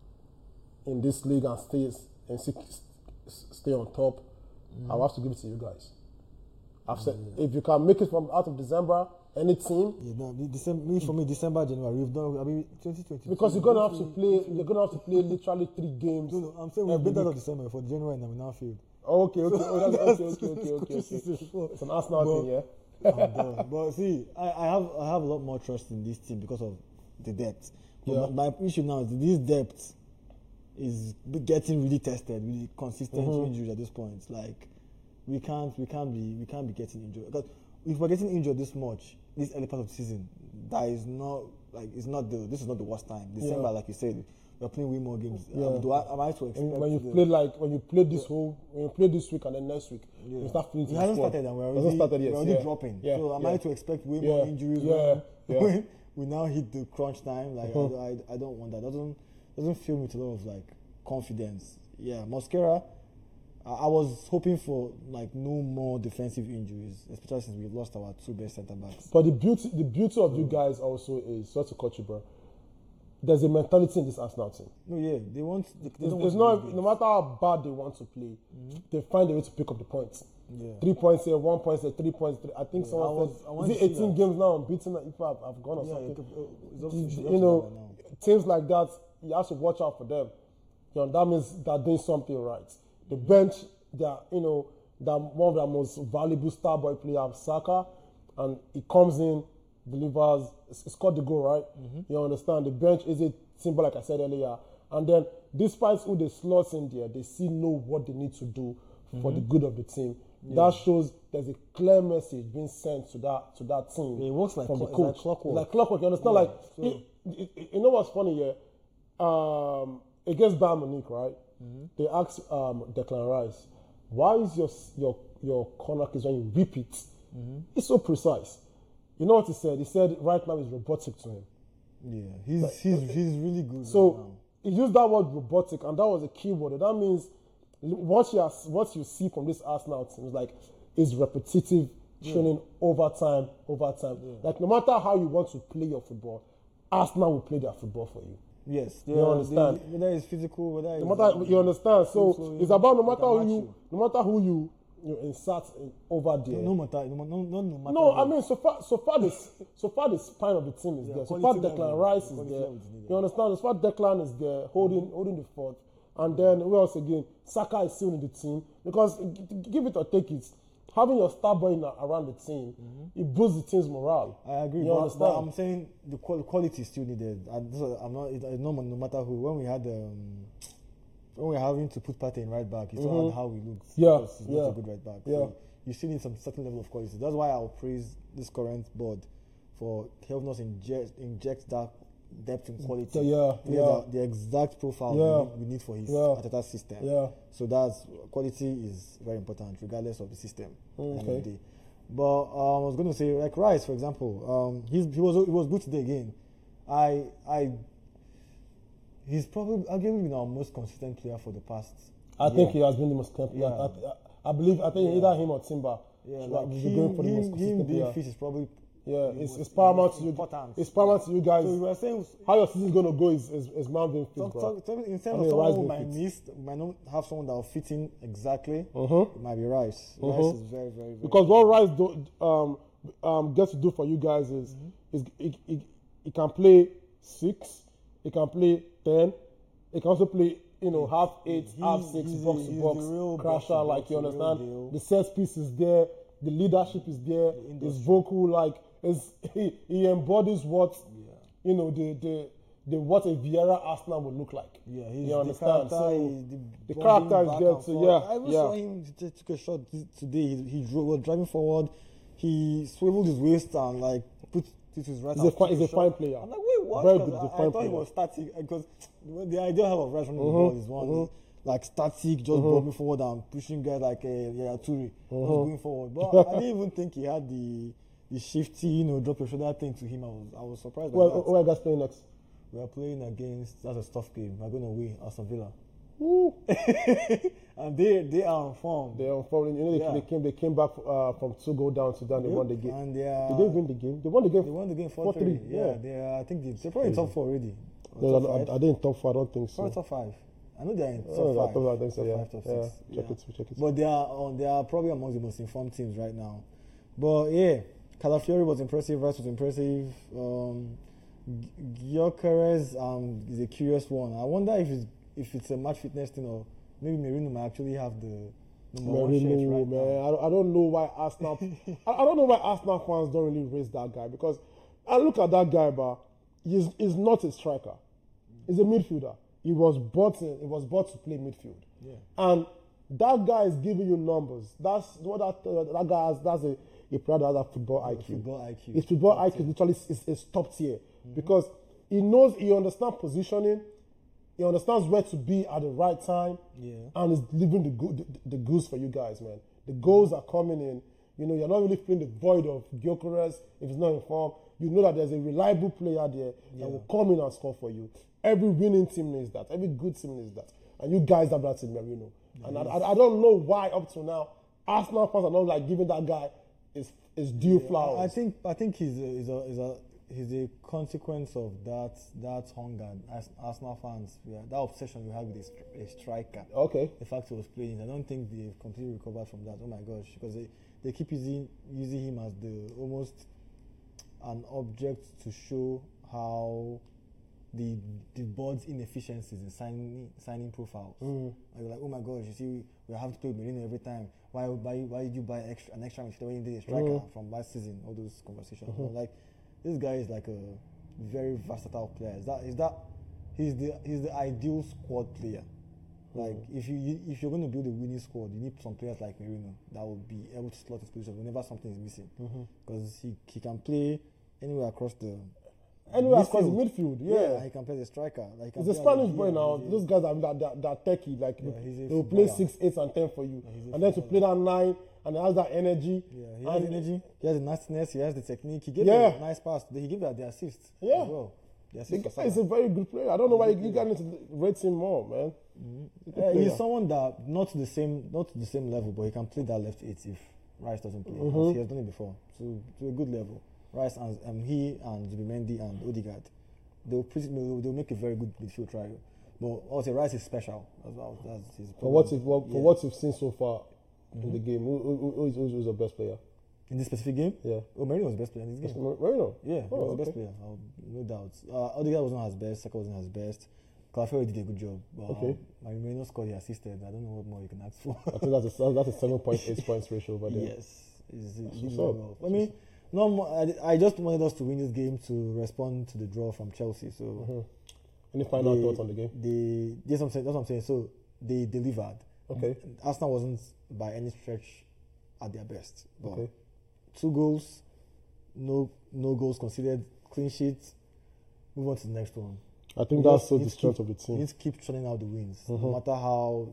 in this league and stay and stay on top, mm. I'll have to give it to you guys. I've said yeah. if you can make it from out of December, any team. Yeah, no, December, me for me, December, January, we've done. I mean, twenty twenty. Because you're gonna have to play. You're gonna have to play literally three games. No, no, I'm saying we've been out of December for January and I'm now field. Oh, okay, okay, oh, that's, okay, okay, okay, okay, okay. It's an Arsenal but, thing, yeah. oh, but see, I, I have I have a lot more trust in this team because of the depth. But yeah. my, my issue now is this depth is getting really tested with consistent mm-hmm. injuries at this point. Like we can't we can't be we can't be getting injured because if we're getting injured this much this early part of the season, that is not like it's not the this is not the worst time. December, yeah. like you said, we're playing way more games. Yeah. Um, do I, am I to expect when you the, play like when you play this whole when you play this week and then next week yeah. you start feeling. It hasn't started and we're already, started yet. we're already yeah. dropping. Yeah. So am yeah. I to expect way yeah. more injuries yeah. when, yeah. when we now hit the crunch time? Like mm-hmm. I, I I don't want that. That doesn't doesn't fill me with a lot of like confidence. Yeah, Mosquera. I was hoping for like no more defensive injuries, especially since we've lost our two best centre backs. But the beauty, the beauty of mm. you guys also is, sorry to cut you, bro. There's a mentality in this Arsenal team. No, yeah, they want. They, they it's don't it's want not no matter how bad they want to play, mm-hmm. they find a way to pick up the points. Yeah. Three points here, one point here, three points. Three. I think yeah, someone I was, said, I is it eighteen games now unbeaten? If I've, I've gone or yeah, something, it's up, it's you know, teams like that, you have to watch out for them. You know, that means they're doing something right. The mm-hmm. bench. They are, you know, they're one of the most valuable star boy players, Saka, and he comes in, delivers, scored the goal, right? Mm-hmm. You understand? The bench is a symbol, like I said earlier. And then, despite who they slots in there, they still know what they need to do mm-hmm. for the good of the team. Yeah. That shows there's a clear message being sent to that to that team. Yeah, it works like from cl- the coach. Like clockwork. Like clockwork. You understand? Yeah, like, so. it, it, it, you know what's funny here? Um, against Bayern Munich, right? Mm-hmm. They asked um, Declan Rice, why is your your your corner kick when you whip it? Mm-hmm. It's so precise. You know what he said? He said right now it's robotic to him. Yeah, he's like, he's he's really good. So right now. He used that word robotic, and that was a key word. That means what you has, what you see from this Arsenal team is like is repetitive training yeah. over time, over time. Yeah. Like no matter how you want to play your football, Arsenal will play their football for you. Yes, you understand. They, whether it's physical, whether it's no matter like, you understand. So so it's about no matter who you, you, no matter who you you insert in, over there. No, no matter, no, no, no, no matter. No, I mean so far, so far this, so far the spine of the team is yeah, there. So far Declan level, Rice is there. You understand? So far Declan is there, holding mm-hmm. holding the fort, and then who else again? Saka is still in the team because give it or take it. Having your star boy around the team, mm-hmm. it boosts the team's morale. I agree. You but, understand? But I'm saying the quality is still needed. And I'm not. It's no, no matter who. When we had um, when we were having to put Partey in right back, you saw mm-hmm. how he looked. Yeah, he's yeah. not a good right back. Yeah. So you still need some certain level of quality. That's why I'll praise this current board for helping us inject inject that depth and quality. Yeah, yeah. The, the exact profile yeah. we, need, we need for his yeah. Arteta system. Yeah. So that's quality is very important, regardless of the system. Okay. At the end of the day. But um, I was going to say, like Rice, for example, um, he's, he was he was good today again. I I He's probably arguably been our most consistent player for the past. I year. think he has been the most consistent player. Yeah. I, I believe, I think Yeah. either him or Timber. Yeah, should like be him, going for the most him, consistent him being player. fit is probably Yeah, the it's, most- it's paramount most to you. important. It's paramount to you guys. So we were saying, How your season is going to go is, is, is man being fit, talk, bro. talk, talk, in terms I of mean, someone Rice who being might fit. miss, might not have someone that will fit in exactly, Uh-huh. it might be Rice. Rice Uh-huh. is very, very, very Because what Rice do, um, um, gets to do for you guys is, is he, he, he can play six, he can play ten, he can also play, you know, half eight, He- half six, he's box the- to he's box, the real box to crasher, box, like you the real understand. deal. The set piece is there, the leadership is there, his vocal, like, is he, he embodies what, you know, the, the, the what a Vieira Arsenal would look like. Yeah, he's you the understand? character. So he's the bombing character is back there and too. forth. Yeah, I even yeah. saw him t- took a shot t- today. He, he drove, was driving forward. He swiveled his waist and like put it to his right. He's hand, a fine- took he's a shot. fine player. I'm like, wait, what? Very 'Cause good, he's a I, I fine thought he player. was static because the idea I have of Rice running the Mhm, ball is one mhm. is like static, just bobbing forward and pushing guys like uh, yeah, Turi, just going forward. But I didn't even think he had the the shifty, you know, drop your shoulder thing to him. I was I was surprised. By Well, that. who are you guys playing next? We are playing against, that's a tough game. We're going to win Aston Villa. Woo. And they they are on form. They are falling. You know, they, Yeah. they came. They came back uh, from two goal down to down. They won the game. And they are, Did they win the game? They won the game. They won the game four four three. three. Yeah, Yeah. they are, I think they, they're probably in top four already. Or No, top no, five. I, I didn't top four. I don't think so. Probably top five. I know they're in top Oh, I five. thought- I think so, top yeah. five, top Yeah. six. Check yeah. it, check it. But they are on. They are probably among the most informed teams right now. But yeah, Calafiori was impressive. Rice was impressive. Um, Gyökeres um, is a curious one. I wonder if it's if it's a match fitness thing or maybe Merino might actually have the number one shirt Merino, right man. now. I, don't- I don't know why Arsenal. I, I don't know why Arsenal fans don't really raise that guy because I look at that guy, but he's, he's not a striker. He's a midfielder. He was bought in, he was bought to play midfield. Yeah. And that guy is giving you numbers. That's what that uh, that guy has. That's a, a player that has a football I Q. Football I Q. His football I Q literally is, is top tier because he knows he understands positioning. He understands where to be at the right time, Yeah. and is delivering the, go- the the goals for you guys, man. The goals are coming in. You know, you're not really feeling the void of Gyökeres if it's not in form. You know that there's a reliable player there Yeah. that will come in and score for you. Every winning team needs that. Every good team needs that. And you guys have that in Merino. And I, I, I don't know why up to now Arsenal fans are not like giving that guy his his due flowers. I I think I think he's a, he's a, he's a he's a consequence of that that hunger as Arsenal fans, yeah, that obsession we have with a, stri- a striker. Okay. The fact he was playing, I don't think they've completely recovered from that. Oh my gosh, because they, they keep using using him as the almost an object to show how the the board's inefficiencies in signing signing profiles. Mm. And you're like, oh my gosh, you see, we have to play Merino every time. Why why why did you buy extra an extra midfielder when you did a striker Mm. from last season? All those conversations. Mm-hmm. I'm like, this guy is like a very versatile player. Is that is that he's the he's the ideal squad player. Like if you, you if you're going to build a winning squad, you need some players like Merino that will be able to slot his position whenever something is missing, because he he can play anywhere across the Anywhere across the midfield. midfield, yeah. he can play the striker. Like he He's a can play as Spanish boy D M, now. he's a- Those guys are that, that, that techie. Like Yeah, he's a they will play footballer. six, eight, and ten for you, he's a and then to play that nine and he has that energy. Yeah, he has and energy. He has the nastiness. He has the technique. He gave Yeah. a nice pass. He gave that the assist Yeah. as well. The The assist for guy is Salah. a very good player. I don't know why you guys need to rate him more, man. He's a good Uh, he's player. someone that not to the same not to the same level, but he can play that left eight if Rice doesn't play. Mhm. He has done it before, so to a good level. Rice and um, he and Zubimendi and Odegaard, they'll pretty, they'll, they'll make a very good midfield trio. But also Rice is special as well. That's his For what you've what, for Yeah. what you've seen so far in the game, who, who, who is, who is who's the best player? in this specific game. Yeah, Oh, Merino was the best player in this game. Marino. Yeah, he Oh, was the best okay. player, I'll, no doubt. Uh, Odegaard wasn't his best, Saka wasn't his best. Calafiori did a good job. But, Okay. um, Marino scored, he assisted. I don't know what more you can ask for. I think that's a that's a seven point eight points ratio over there. Yes. He's, he That's did what's very up. well. I mean, no more, I, I just wanted us to win this game to respond to the draw from Chelsea. So Mhm. Any final they- thoughts on the game? They, that's, what I'm saying, that's what I'm saying. So they delivered. Okay. Arsenal wasn't by any stretch at their best. But Okay. two goals, no no goals conceded, clean sheet. Move on to the next one. I think You that's just so need the to strength keep- of the You team. need to keep churning out the wins, Mhm. no matter how.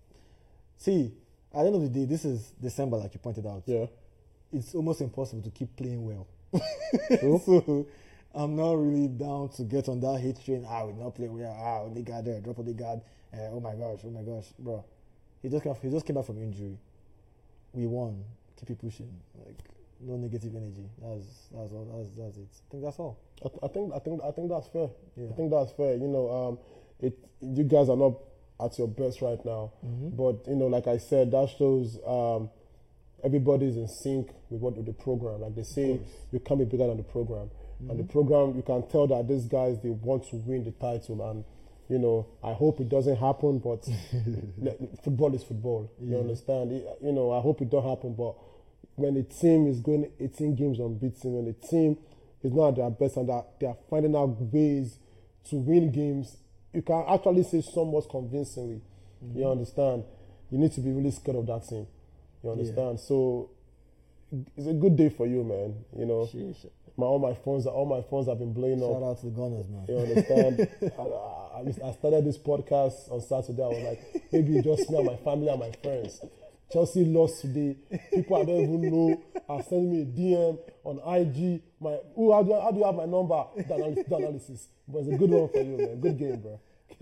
See, at the end of the day, this is December, like you pointed out. Yeah. It's almost impossible to keep playing well. True. So I'm not really down to get on that hate train. Ah, we not play well. Ah, Odegaard there, drop Odegaard. Uh, oh my gosh, oh my gosh, bro. He just came, he just came back from injury. We won. Keep it pushing. Like no negative energy. That's that's all. That's that's it. I think that's all. I, th- I think I think I think that's fair. Yeah. I think that's fair. You know, um, it you guys are not at your best right now, Mm-hmm. but you know, like I said, that shows um, everybody's in sync with what with the program. Like they say, you can't be bigger than the program, and the program you can tell that these guys they want to win the title. And you know, I hope it doesn't happen, but football is football. You Yeah. understand? It- you know, I hope it don't happen, but when the team is going eighteen games unbeaten, when the team is not at their best and that they are finding out ways to win games, you can actually say somewhat convincingly. You understand? You need to be really scared of that team. You understand? So it's a good day for you, man. You know, Sheesh. my all my phones, all my phones have been blowing Shout up. out to the Gunners, man. You understand? I, I, I started this podcast on Saturday. I was like, maybe just me and my family and my friends. Chelsea lost today. People I don't even know are sending me a D M on I G. My, ooh, how do, I, how do you have my number? The analysis, the analysis. But it's a good one for you, man. Good game, bro.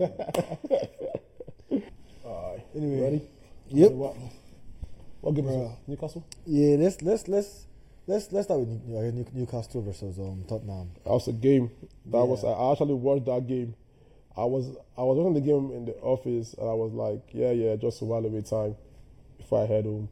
All right. Anyway. Ready? Yep. What, what game is Bro. it? Newcastle? Yeah, let's let's let's let's let's start with New- uh, New- Newcastle versus um Tottenham. That was a game. That Yeah. was I actually watched that game. I was I was watching the game in the office and I was like, yeah, yeah, just a while away time before I head home.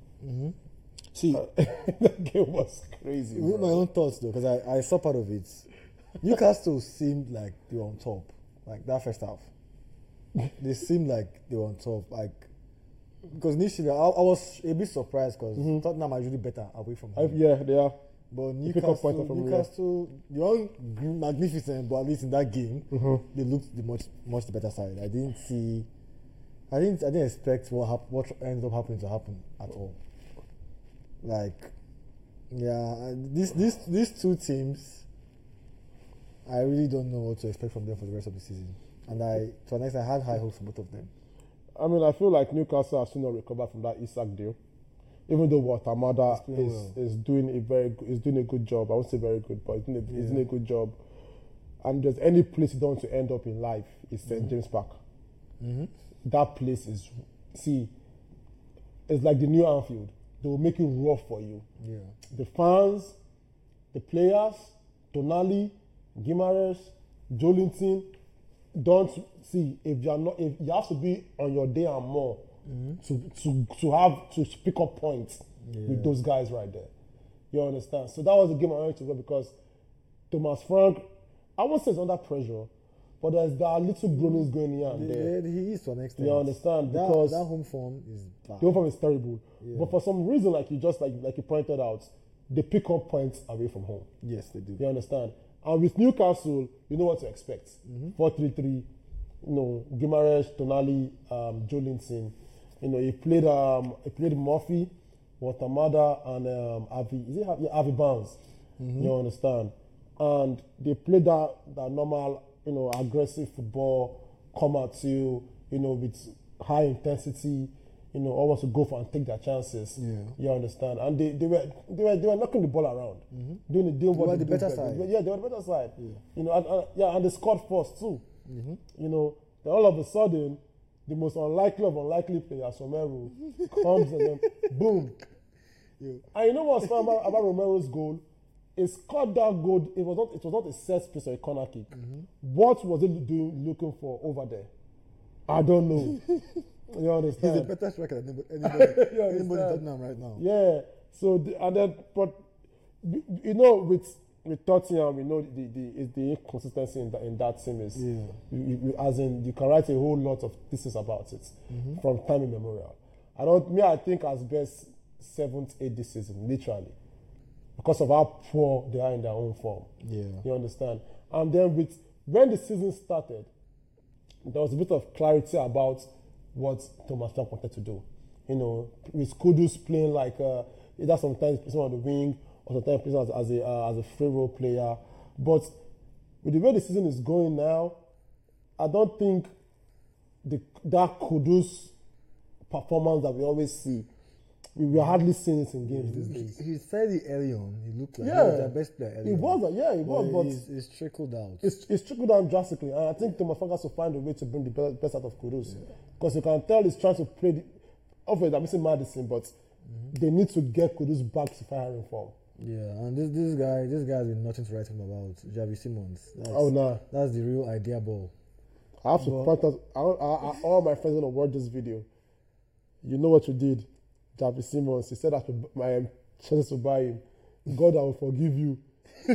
See, That game was crazy. with my Bro. own thoughts though, because I, I saw part of it. Newcastle seemed like they were on top, like that first half. They seemed like they were on top, like because initially I, I was a bit surprised because Tottenham are usually better away from I, home. yeah, they are. But pick up points Newcastle, from rear. Newcastle, they weren't magnificent, but at least in that game, Mm-hmm. they looked the much much the better side. I didn't see, I didn't I didn't expect what hap- what ended up happening to happen at all. Like, yeah, these these these two teams, I really don't know what to expect from them for the rest of the season. And I, to an extent, I had high hopes for both of them. I mean, I feel like Newcastle has still not recovered from that Isak deal. Even though Watamada playing is, well. is doing a very good, is doing a good job. I won't say very good, but he's doing a, he's doing a good job. And there's any place you don't want to end up in life is Saint James Park. That place is, see, it's like the new Anfield. They will make it rough for you. Yeah. The fans, the players, Tonali, Guimaraes, Jolinton, don't see if you are not. If you have to be on your day and more to to to have to pick up points with those guys right there. You understand? So that was the game I wanted to go because Thomas Frank, I won't say it's under pressure, but there's there are little groanings going here and there. Yeah, he is to an extent. You understand? That, Because that home form is bad. the home form is terrible. But for some reason, like you just like like you pointed out, they pick up points away from home. Yes, they do. You understand? And with Newcastle, you know what to expect. four three three, you know, Guimaraes, Tonali, um, Jolinton. You know, he played um, he played Murphy, Watamada, and um, Avi. Is it Avi, yeah, Avi Barnes? You understand? And they played that that normal, you know, aggressive football, come at you, you know, with high intensity. You know, always to go for and take their chances. Yeah. You understand? And they, they were they were they were knocking the ball around, doing the doing what were they the do better best. side. Yeah, they were the better side. You know, and, and, yeah, and they scored first too. You know, then all of a sudden, the most unlikely of unlikely players, Romero, comes and then boom. And you know what's fun about, about Romero's goal? He scored that goal. It was not it was not a set piece or a corner kick. What was he doing looking for over there? I don't know. You He's a understand? better striker than anybody, anybody, You anybody in understand? Tottenham right now. Yeah. So the, and then, but you know, with with Tottenham, we know the the is the inconsistency in that in that team is. Yeah. You, you, as in, you can write a whole lot of thesis about it from time immemorial. I don't. Me, I think as best seventh, eighth this season, literally, because of how poor they are in their own form. Yeah. You understand? And then with when the season started, there was a bit of clarity about what Thomas Frank wanted to do. You know, with Kudus playing like uh, either sometimes playing on the wing or sometimes playing as, as a uh, as a free role player. But with the way the season is going now, I don't think the that Kudus performance that we always see we were hardly seeing it in games these days. He's fairly early on. He looked like Yeah. he was their best player early He on. was, yeah, he was, but he's, he's trickled out. it's, it's trickled down drastically. And I think Thomas Frank has to find a way to bring the best, best out of Kudus. Because you can tell he's trying to play the, obviously, I'm missing Madison, but mm-hmm. they need to get Kudus back to firing form. Yeah, and this this guy, this guy has been nothing to write him about. Javi Simmons. That's, Oh, nah. That's the real idea ball. I have to point out, I, I, I, all my friends are going to watch this video. You know what you did, Javi Simmons. He said that my um, chances to buy him. God, I will forgive you. the,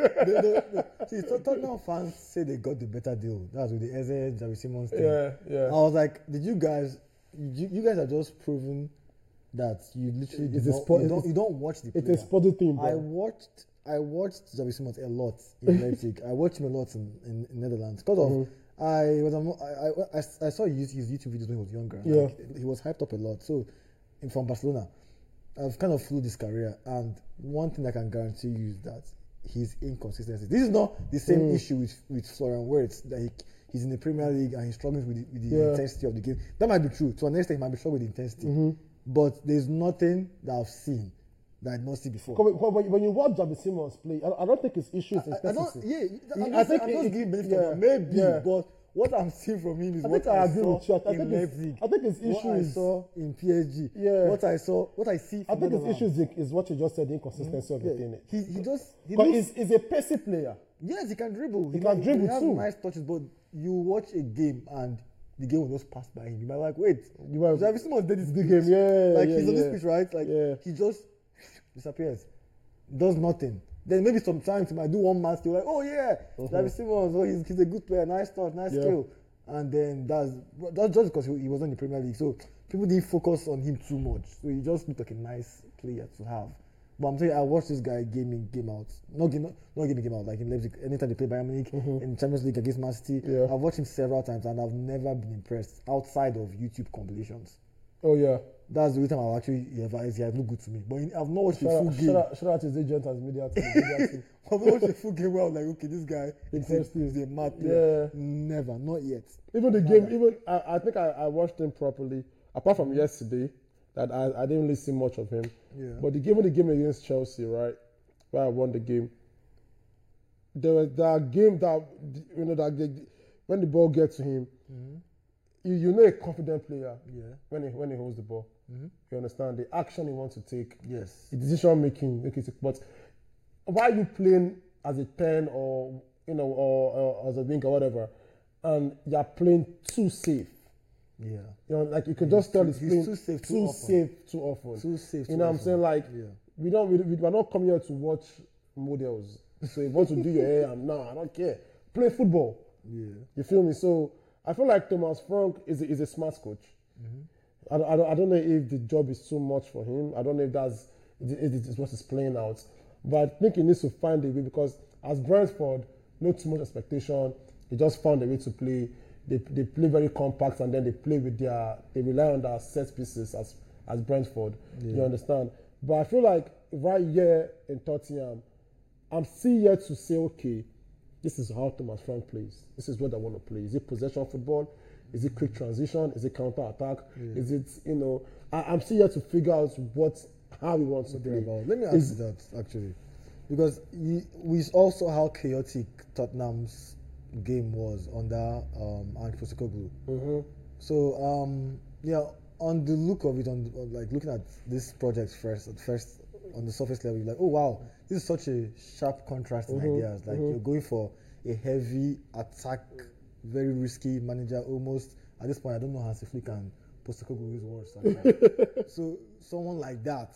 the, the, see, Tottenham fans say they got the better deal. That's with the Eze Javi Simmons thing. Yeah, yeah. I was like, did you guys? You, you guys are just proven that you literally do It's a not, sport- you, don't, it's- you don't watch the It's player. a sporting thing, bro. I watched I watched Javi Simmons a lot in Leipzig. I watched him a lot in, in, in Netherlands because of Mm-hmm. I was am- I, I, I, I saw his, his YouTube videos when he was younger. Yeah. Like, he was hyped up a lot. So in from Barcelona, I've kind of followed his career, and one thing I can guarantee you is that his inconsistency. This is not the same Mm. issue with with Florian Wirtz that he, he's in the Premier League and he's struggling with the, with the Yeah. intensity of the game. That might be true. To an extent, he might be struggling with the intensity. Mm-hmm. But there's nothing that I've seen that I did not see before. When, when, when you watch Javi Simmons play, I, I don't think his issue is I, I don't. intensity. Yeah, He- I'm I not, think I'm he- not he- giving benefit yeah, of the doubt. Maybe, yeah. but what I'm seeing from him is I what think I I agree saw with you. I in think his- Leipzig. I think his what issue I is- saw in P S G. Yeah. What I saw, what I see. I from think his Netherlands. issue is, is what you just said, the inconsistency of the Yeah. thing. He he just he Because looks, he's, he's a pacey player. yes, he can dribble. He can dribble he has too. nice touches, but you watch a game and the game will just pass by him. You might be like, wait, You might- Javi Simmons did this The pitch. game, yeah, Like yeah, he's on yeah. this pitch, right? Like Yeah. he just disappears, does nothing. Then maybe sometimes he might do one match. You're like, oh yeah, Mhm. Javi Simmons. Oh, he's, he's a good player. Nice touch, nice Yeah. skill. And then that's that's just because he, he wasn't in the Premier League, so people didn't focus on him too much. So he just looked like a nice player to have. But I'm telling you, I watched this guy game in, game out. Not game, not, not game in, game out. Like in Leipzig, anytime they play Bayern Munich in Champions League against Man City, Yeah. I've watched him several times, and I've never been impressed outside of YouTube compilations. Oh, yeah. That's the only time I've actually advised he has looked good to me. But in, I've not watched a Shout full out, game. shout, out, shout out to his agent and his media team. Media team. I've not watched a full game where I was like, okay, this guy is a, Impressive. is a mad player. Yeah. Never, not yet. Even the game, even I, I think I, I watched him properly. Apart from yesterday, that I, I didn't really see much of him. Yeah. But the game, the game against Chelsea, right, where I won the game, there was that game that you know that they, when the ball gets to him, you, you know a confident player Yeah. when he when he holds the ball. You understand the action he wants to take, Yes. the decision making. Okay, but why are you playing as a ten or you know or, or as a winger or whatever, and you're playing too safe? Yeah. You know, like you can just tell too- he's he's playing too safe too too often. safe too often. Too safe You too know what I'm often. saying? Like Yeah. we don't we, we, we're not coming here to watch models. So if you want to do your hair, I'm no, I don't care. Play football. Yeah. You feel me? So I feel like Thomas Frank is a, is a smart coach. I, don't- I, don't, I don't know if the job is too much for him. I don't know if that's if it is what he's playing out. But I think he needs to find a way because as Brentford, no too much expectation. He just found a way to play. They, they play very compact and then they play with their they rely on their set pieces as as Brentford. You understand? But I feel like right here in Tottenham, I'm still yet to say, okay, this is how Thomas Frank plays. This is what I want to play. Is it possession football? Is it quick transition? Is it counter attack? Yeah. Is it, you know, I, I'm still yet to figure out what how he wants to What play. about? Let me ask Is- you that actually, because he, we all saw how chaotic Tottenham's game was under um, Ange Postecoglou. Mm-hmm. So um, yeah, on the look of it, on, the- on like looking at this project first, at first on the surface level, you're like, oh wow, this is such a sharp contrast in Mhm, ideas. Like mhm. you're going for a heavy attack, very risky manager. Almost at this point, I don't know how Flick and Postecoglou use words. actually. So someone like that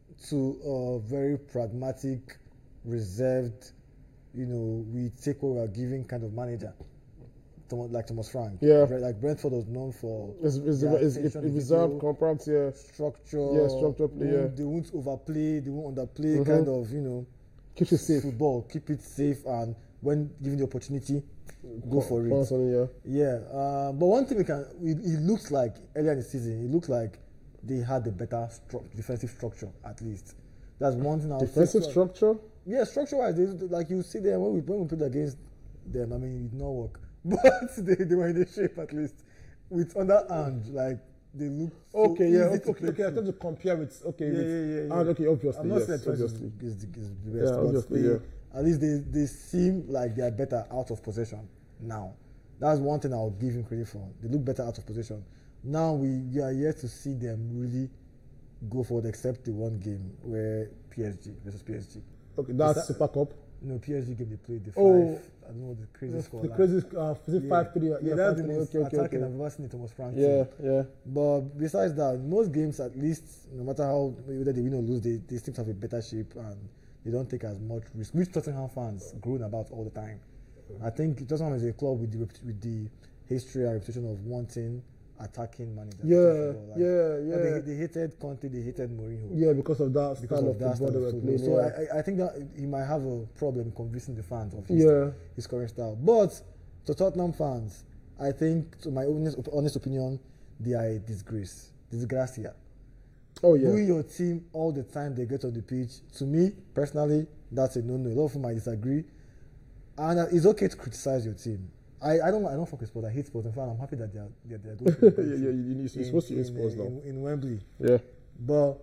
to a very pragmatic, reserved, you know, we take what we are giving kind of manager, Thomas, like Thomas Frank. Yeah. Bre- Like Brentford was known for It's, it's, their it's, it's, attention to it's reserved detail, contracts, yeah. structure. Yeah, structure play, won't- yeah. They won't overplay, they won't underplay, Mhm. kind of, you know, Keeps you safe. football. Keep it safe, and when given the opportunity, go for it. Constantly, yeah. Yeah, uh, but one thing we can, it, it looks like earlier in the season, it looked like they had a better stru- defensive structure at least. That's one thing. I'll say Defensive to- structure? Yeah, structure-wise, they, like you see them when we when we played against them. I mean, it did not work, but they, they were in the shape at least. With under Ange, like they look. So Okay, yeah, easy okay, to okay, play okay. I through. thought to compare with okay, Yeah, with, yeah, yeah, yeah. ah, okay, obviously, I'm not yes, saying Troyes is, obviously. is, the- is the best, Yeah, but obviously, they, yeah. at least they, they seem like they are better out of possession now. That's one thing I'll give him credit for. They look better out of possession. Now we, we are yet to see them really go forward, except the one game where P S G versus P S G. Okay, that's that- Super Cup. No, P S G game they played the five. Oh. I don't know what the crazy score. The like. crazy uh, is it Yeah. five three. Yeah, Yeah, that's five the three. most Okay, okay, attacking okay. I've ever seen in Thomas Frank. Yeah, team. yeah. But besides that, most games, at least, no matter how whether they win or lose, they, they seem to have a better shape and they don't take as much risk, which Tottenham fans groan about all the time. I think Tottenham is a club with the rep- with the history and reputation of wanting attacking managers. Yeah, Like, yeah, but yeah. They, they hated Conte, they hated Mourinho. Yeah, because of that Because style of of that football style they of were football. playing. So yeah. I, I think that he might have a problem convincing the fans of his, Yeah. his current style. But to Tottenham fans, I think, to my honest, honest opinion, they are a disgrace. Disgracia. Oh yeah. Booing your team all the time they get on the pitch, to me, personally, that's a no-no. A lot of them might disagree. And uh, it's okay to criticize your team. I, I don't I don't fuck with sports. I hate sports. In fact, I'm happy that they're they're, they're going to yeah, yeah, you, you're supposed to use in, sports in, now. in, in Wembley. Yeah. But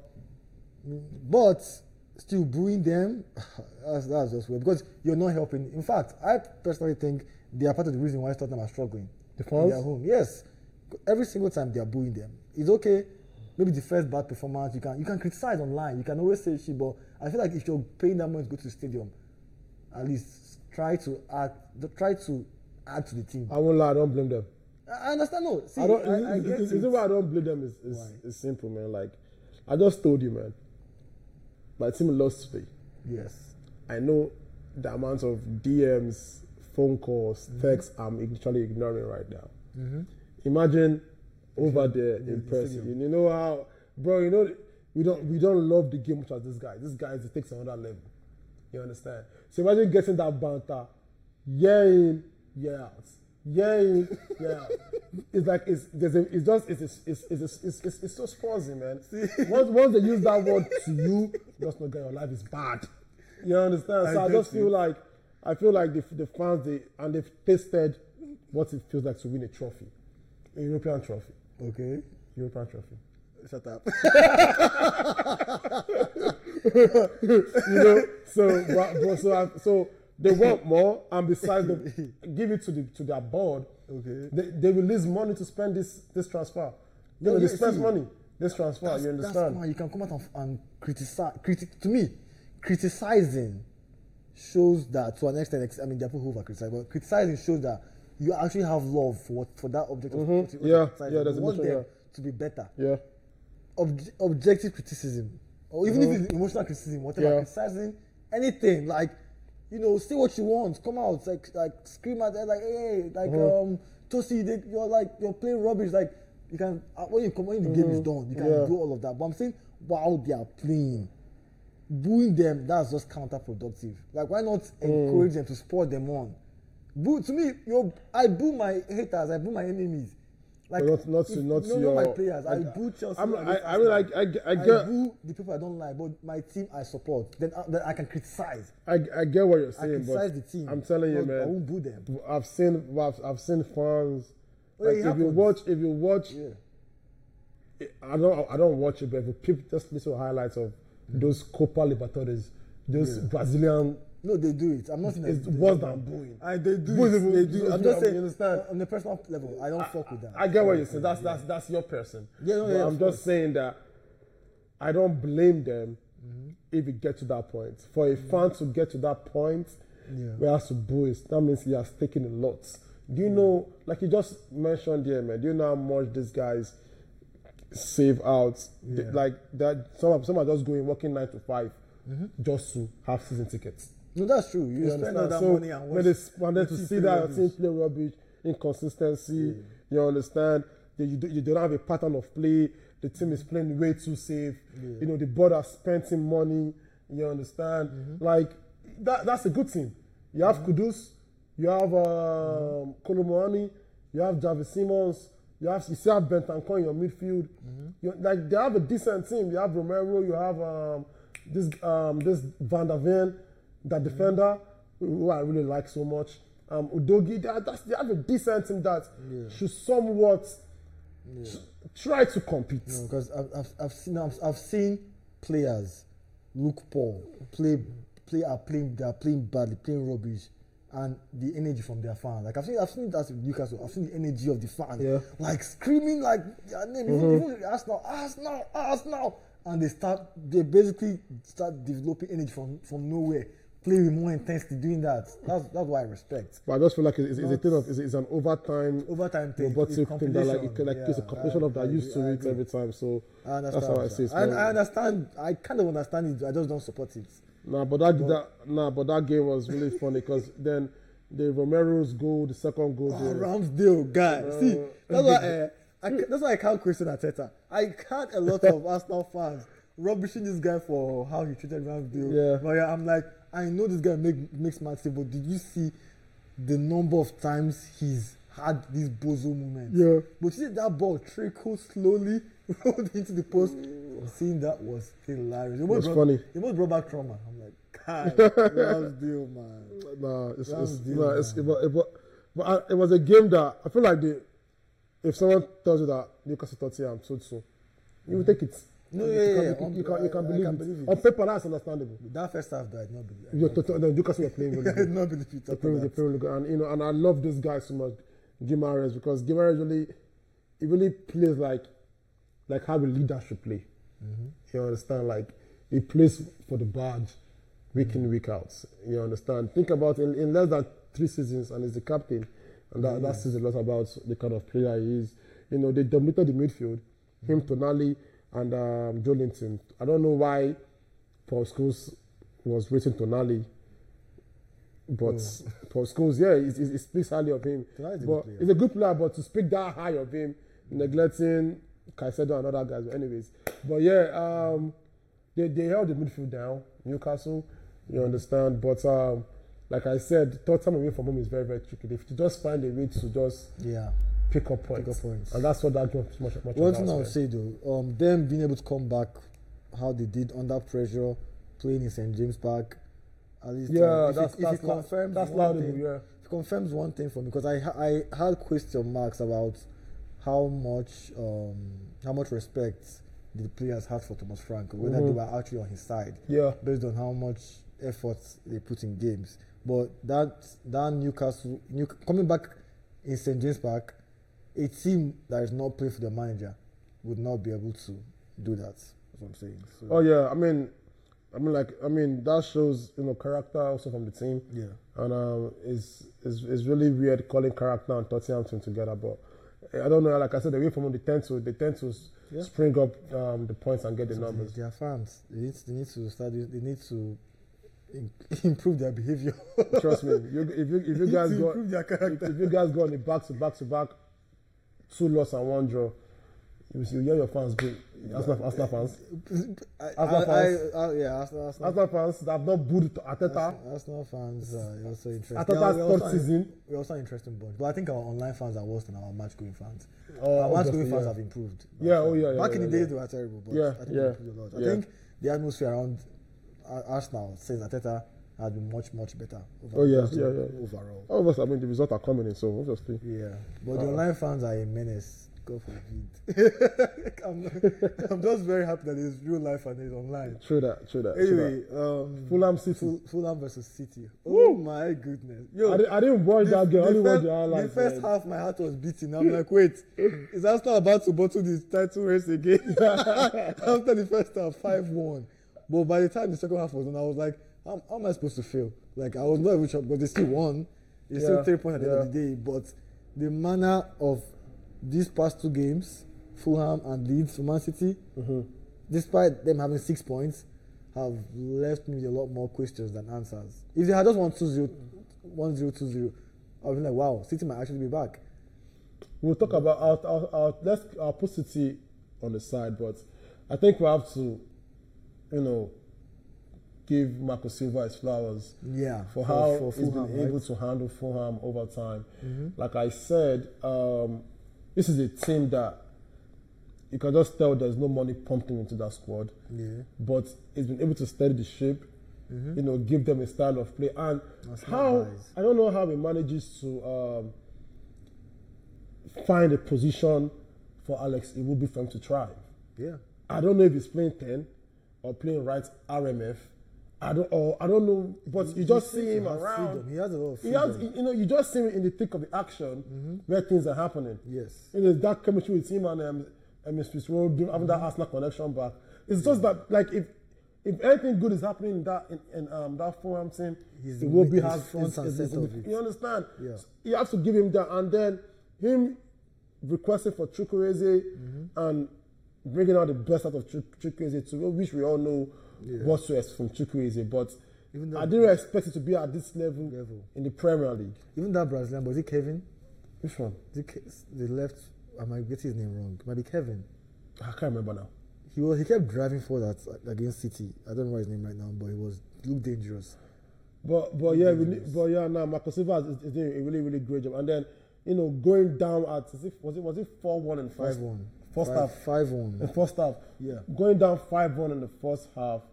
but still booing them, that's, that's just weird because you're not helping. In fact, I personally think they are part of the reason why Tottenham are struggling. The In fans? their home, yes. Every single time they are booing them. It's okay. Maybe the first bad performance, you can you can criticize online. You can always say shit, but I feel like if you're paying that money to go to the stadium, at least try to add, try to add to the team. I won't lie, I don't blame them. I I understand. No, see, I don't. I, I is, get is, it. is it why I don't blame them? Is is Why? it's simple, man. Like I just told you, man. My team lost today. Yes. I know the amount of D Ms, phone calls, Mm-hmm. texts I'm literally ignoring right now. Imagine over there in the- in the person. stadium. You know how, bro? You know we don't we don't love the game much as this guy. This guy it takes another level. You understand? So imagine getting that banter, year in, year out, year in, year out. It's like it's there's a, it's just it's it's it's it's, it's, it's, it's so Spursy, man. Once once they use that word to you, just know that your life is bad. You understand? So I I, get just you. feel like I feel like the the fans they and they've tasted what it feels like to win a trophy, a European trophy, Okay. European trophy. Shut up. You know, so but, but so I, so they want more, and besides, they give it to the to their board. Okay. They, they release money to spend this this transfer. You know, Yeah, they spend see, money. This transfer, That's, you that's understand? why you can come out and, and criticize. Criti- to me, criticizing shows that to an extent. ex- I mean, there are people who over criticize, but criticizing shows that you actually have love for what for that object. Of, Mhm. what you- what Yeah, you're criticizing. yeah, there's You want emotion, them to be better. Yeah, Obj- objective criticism, or even if it's emotional criticism, whatever, Yeah. criticizing anything, like, you know, say what you want, come out, like, like scream at them, like, hey, like, um, Tosi, they, you're like, you're playing rubbish, like, you can, uh, when you come, when the game is done, you can Yeah. do all of that. But I'm saying, while they are playing, booing them, that's just counterproductive. Like, why not encourage them to spur them on? Boo, to me, you know, I boo my haters, I boo my enemies. Like, But not- not to- if- not no, to not my your- players. I, I- boo Chelsea. I'm, and I, I mean, like, I, get- I I get, boo the people I don't like, but my team I support. Then, I, then I can criticize. I, I get what you're I saying, criticize but the team. I'm telling you, but I man. won't boo them. I've seen, I've, I've seen fans. Oh, yeah, Like it if you happens. watch, if you watch, Yeah. I don't, I don't watch it, but if you peep just little highlights of those Copa Libertadores, those Brazilian, No, they do it. I'm not saying it's that they worse do than it. booing. I, they do Boo is it. even- They do. I'm just you saying, understand? on the personal level, I don't fuck with that. I get what you're saying. Sorry. That's that's that's your person. Yeah, no, But yeah, I'm of just course. saying that I don't blame them if it get to that point. For a fan to get to that point Yeah. where he has to boo it, that means he has taken a lot. Do you know, like you just mentioned here, man, do you know how much these guys save out? They- Yeah. like that some are- some are just going working nine to five just to have season tickets. No, that's true. You, You spend all understand? that So money and watch when they and then the to team see play that your rubbish. team play rubbish, inconsistency, you understand? You, you, do- you don't have a pattern of play. The team is playing way too safe. You know the board has spent him money. You understand? Mm-hmm. Like that. That's a good team. You have Kudus. You have um, Kolomoani. You have Javi Simons. You have you still have Bentancur in your midfield. Mm-hmm. You, like they have a decent team. You have Romero. You have um, this um, this Van der Ven, that defender who I really like so much. Um, Udogi. They, are- that's, they have a decent team that should somewhat try to compete. No, because I've, I've, I've seen I've, I've seen players look poor, play play are playing they are playing badly, playing rubbish, and the energy from their fans. Like I've seen I've seen that with Newcastle. I've seen the energy of the fans, Yeah. like screaming like their name, Mm-hmm. even, even Arsenal, Arsenal, Arsenal, and they start they basically start developing energy from from nowhere. Play with more intensity, doing that. That's that's what I respect. But I just feel like it's, it's, it's a Not- thing of it's, it's an overtime Overtime thing, robotic it's thing that like it, competition. like it's a Yeah, competition I- of that I used agree, to I it agree. every time. So I understand. that's how I see it. I, I understand. I kind of understand it. I just don't support it. Nah, but that, that nah, but that game was really funny because then the Romero's goal, the second goal, Oh, the- Ramsdale, guy. See, that's why uh, I, ca- that's why I can't question Arteta. I can't a lot of Arsenal fans rubbishing this guy for how he treated Ramsdale. Yeah. But yeah, I'm like, I know this guy make, makes man stay, but did you see the number of times he's had these bozo moments? Yeah. But you see that ball trickle slowly rolled into the post. Seeing that was hilarious. It was brought, funny. It was brought back trauma. I'm like, God, Ramsdale, man. Nah, it's, it's, Ramsdale, nah, it's, man. it, was, it, was, but I, it was a game that I feel like the if someone tells you that Newcastle Tottenham so so, you will take it. No, you, yeah, you yeah, can, yeah. you, can, you can you can I- I believe, can it. believe it. On paper, that's understandable. That first half, I did not believe. I You, did to, to, the Newcastle were playing really I did good. not believe it. They're after playing, they're that. playing really good, and you know, and I love this guy so much, Gimares, because Gimares really, he really plays like, like how a leader should play. Mm-hmm. You understand? Like he plays for the badge, week in, week out. You understand? Think about in, in less than three seasons, and he's the captain, and that, that says a lot about the kind of player he is. You know, they dominated the midfield. Him, Tonali, and um, Jolinton. I don't know why Paul Scholes was rating Tonali, but Paul Scholes, yeah, it, it, it speaks highly of him. Tonali is a But good player. he's a good player, but to speak that high of him, neglecting Caicedo and other guys. But anyways, but yeah, um, they they held the midfield down. Newcastle, you understand. But um, like I said, Tottenham away from home is very very tricky. If you just find a way to just Yeah. pick up points, Pick up points. and that's what that game is much much One about. thing I would man. say though, um, them being able to come back, how they did under pressure, playing in Saint James Park, at least. Yeah, uh, if that's it, that's if it lou- confirms that's one laudable. thing, Yeah. It confirms one thing for me because I ha- I had question marks about how much um how much respect the players had for Thomas Frank, whether Mhm. they were actually on his side. Yeah. Based on how much effort they put in games. But that that Newcastle New, coming back in Saint James Park, a team that is not playing for their manager would not be able to do that. That's what I'm saying. So, Oh yeah, I mean, I mean, like, I mean, that shows you know character also from the team, yeah. and um, it's, it's it's really weird calling character and Tottenham team together. But I don't know, like I said, away from them, they tend to they tend to s- Yeah. spring up um, the points and get the So numbers. They, they are fans. They need, they need to start. They need to in, improve their behavior. Trust me, you, if you if you They need guys to go improve their if, character. if you guys go on the back to back to back, two loss and one draw, you see, you hear your fans go. Arsenal, Arsenal fans, I, Arsenal I, fans. I, I, yeah, Arsenal, Arsenal, Arsenal fans that have not booed Arteta. Arsenal, Arsenal fans are also interesting. Arteta's Yeah, we're third also- season. We're also an interesting bunch, but I think our online fans are worse than our match going fans. Oh, our match obviously, going fans yeah. have improved. Yeah, oh, yeah, yeah, Back yeah, in the yeah. days they were terrible, but Yeah, I think yeah, they improved a lot. I yeah. think the atmosphere around Ar- Arsenal since Arteta has been much much better. Over, Oh, yeah, just yeah, yeah. Overall, All of us, I mean, the results are coming in, so obviously. yeah. But the Uh, online fans are a menace. God forbid. I'm, not, I'm just very happy that there's real life and there's online. True that, true that. true Anyway, um, Fulham City. Ful- Fulham versus City. Woo! Oh my goodness. that. Yo, I, didn't, I didn't watch that game, I only watched first, the highlights. the first man. half, my heart was beating. I'm like, wait, is Arsenal about to bottle this title race again? After the first half, five one. But by the time the second half was done, I was like, how, how am I supposed to feel? Like, I was not even sure, but they still won. It's still Yeah, three points at the end of yeah. the day. But the manner of these past two games, Fulham and Leeds for Man City, Mm-hmm. despite them having six points, have left me with a lot more questions than answers. If they had just won two zero, one zero, two zero, I would be like, wow, City might actually be back. We'll talk about, our, our, our, let's I'll put City on the side, but I think we have to, you know, give Marco Silva his flowers Yeah, for how for he's Fulham, been right? able to handle Fulham over time. Mm-hmm. Like I said, um, this is a team that you can just tell there's no money pumping into that squad, Yeah. but he's been able to steady the ship, Mm-hmm. you know, give them a style of play. And That's how, not nice. I don't know how he manages to um, find a position for Alex Iwobi for him to thrive. Yeah. I don't know if he's playing ten or playing right R M F. I don't, or I don't know, but you just see him around. Freedom. He has a lot of He freedom. has, you know, you just see him in the thick of the action Mm-hmm. where things are happening. Yes. You know, that chemistry with him and um, and Mister Road having Mm-hmm. that Arsenal connection back. It's just that, like, if if anything good is happening in that in, in um that Fulham team, He's it will be he's has front is- and is- is- center of it. You understand? Yeah. You have to give him that, and then him requesting for Chukwueze Mm-hmm. and bringing out the best out of Chuk- Chukwueze too, which we all know Yeah. what to expect from Chukwueze, but Even though- I didn't expect it to be at this level, Level. in the Premier League. Even that Brazilian, but is it Kevin? Which one? Is it Ke- the left? I might get his name wrong. It might be Kevin. I can't remember now. He was. He kept driving forward at, against City. I don't know his name right now, but he was looked dangerous. But but yeah, we, need- but yeah, now Marco Silva is, is doing a really really great job. And then you know going down at is it, was it was it four one and Five one. first Five- half Five one. the first half. Yeah. Going down five one in the first half.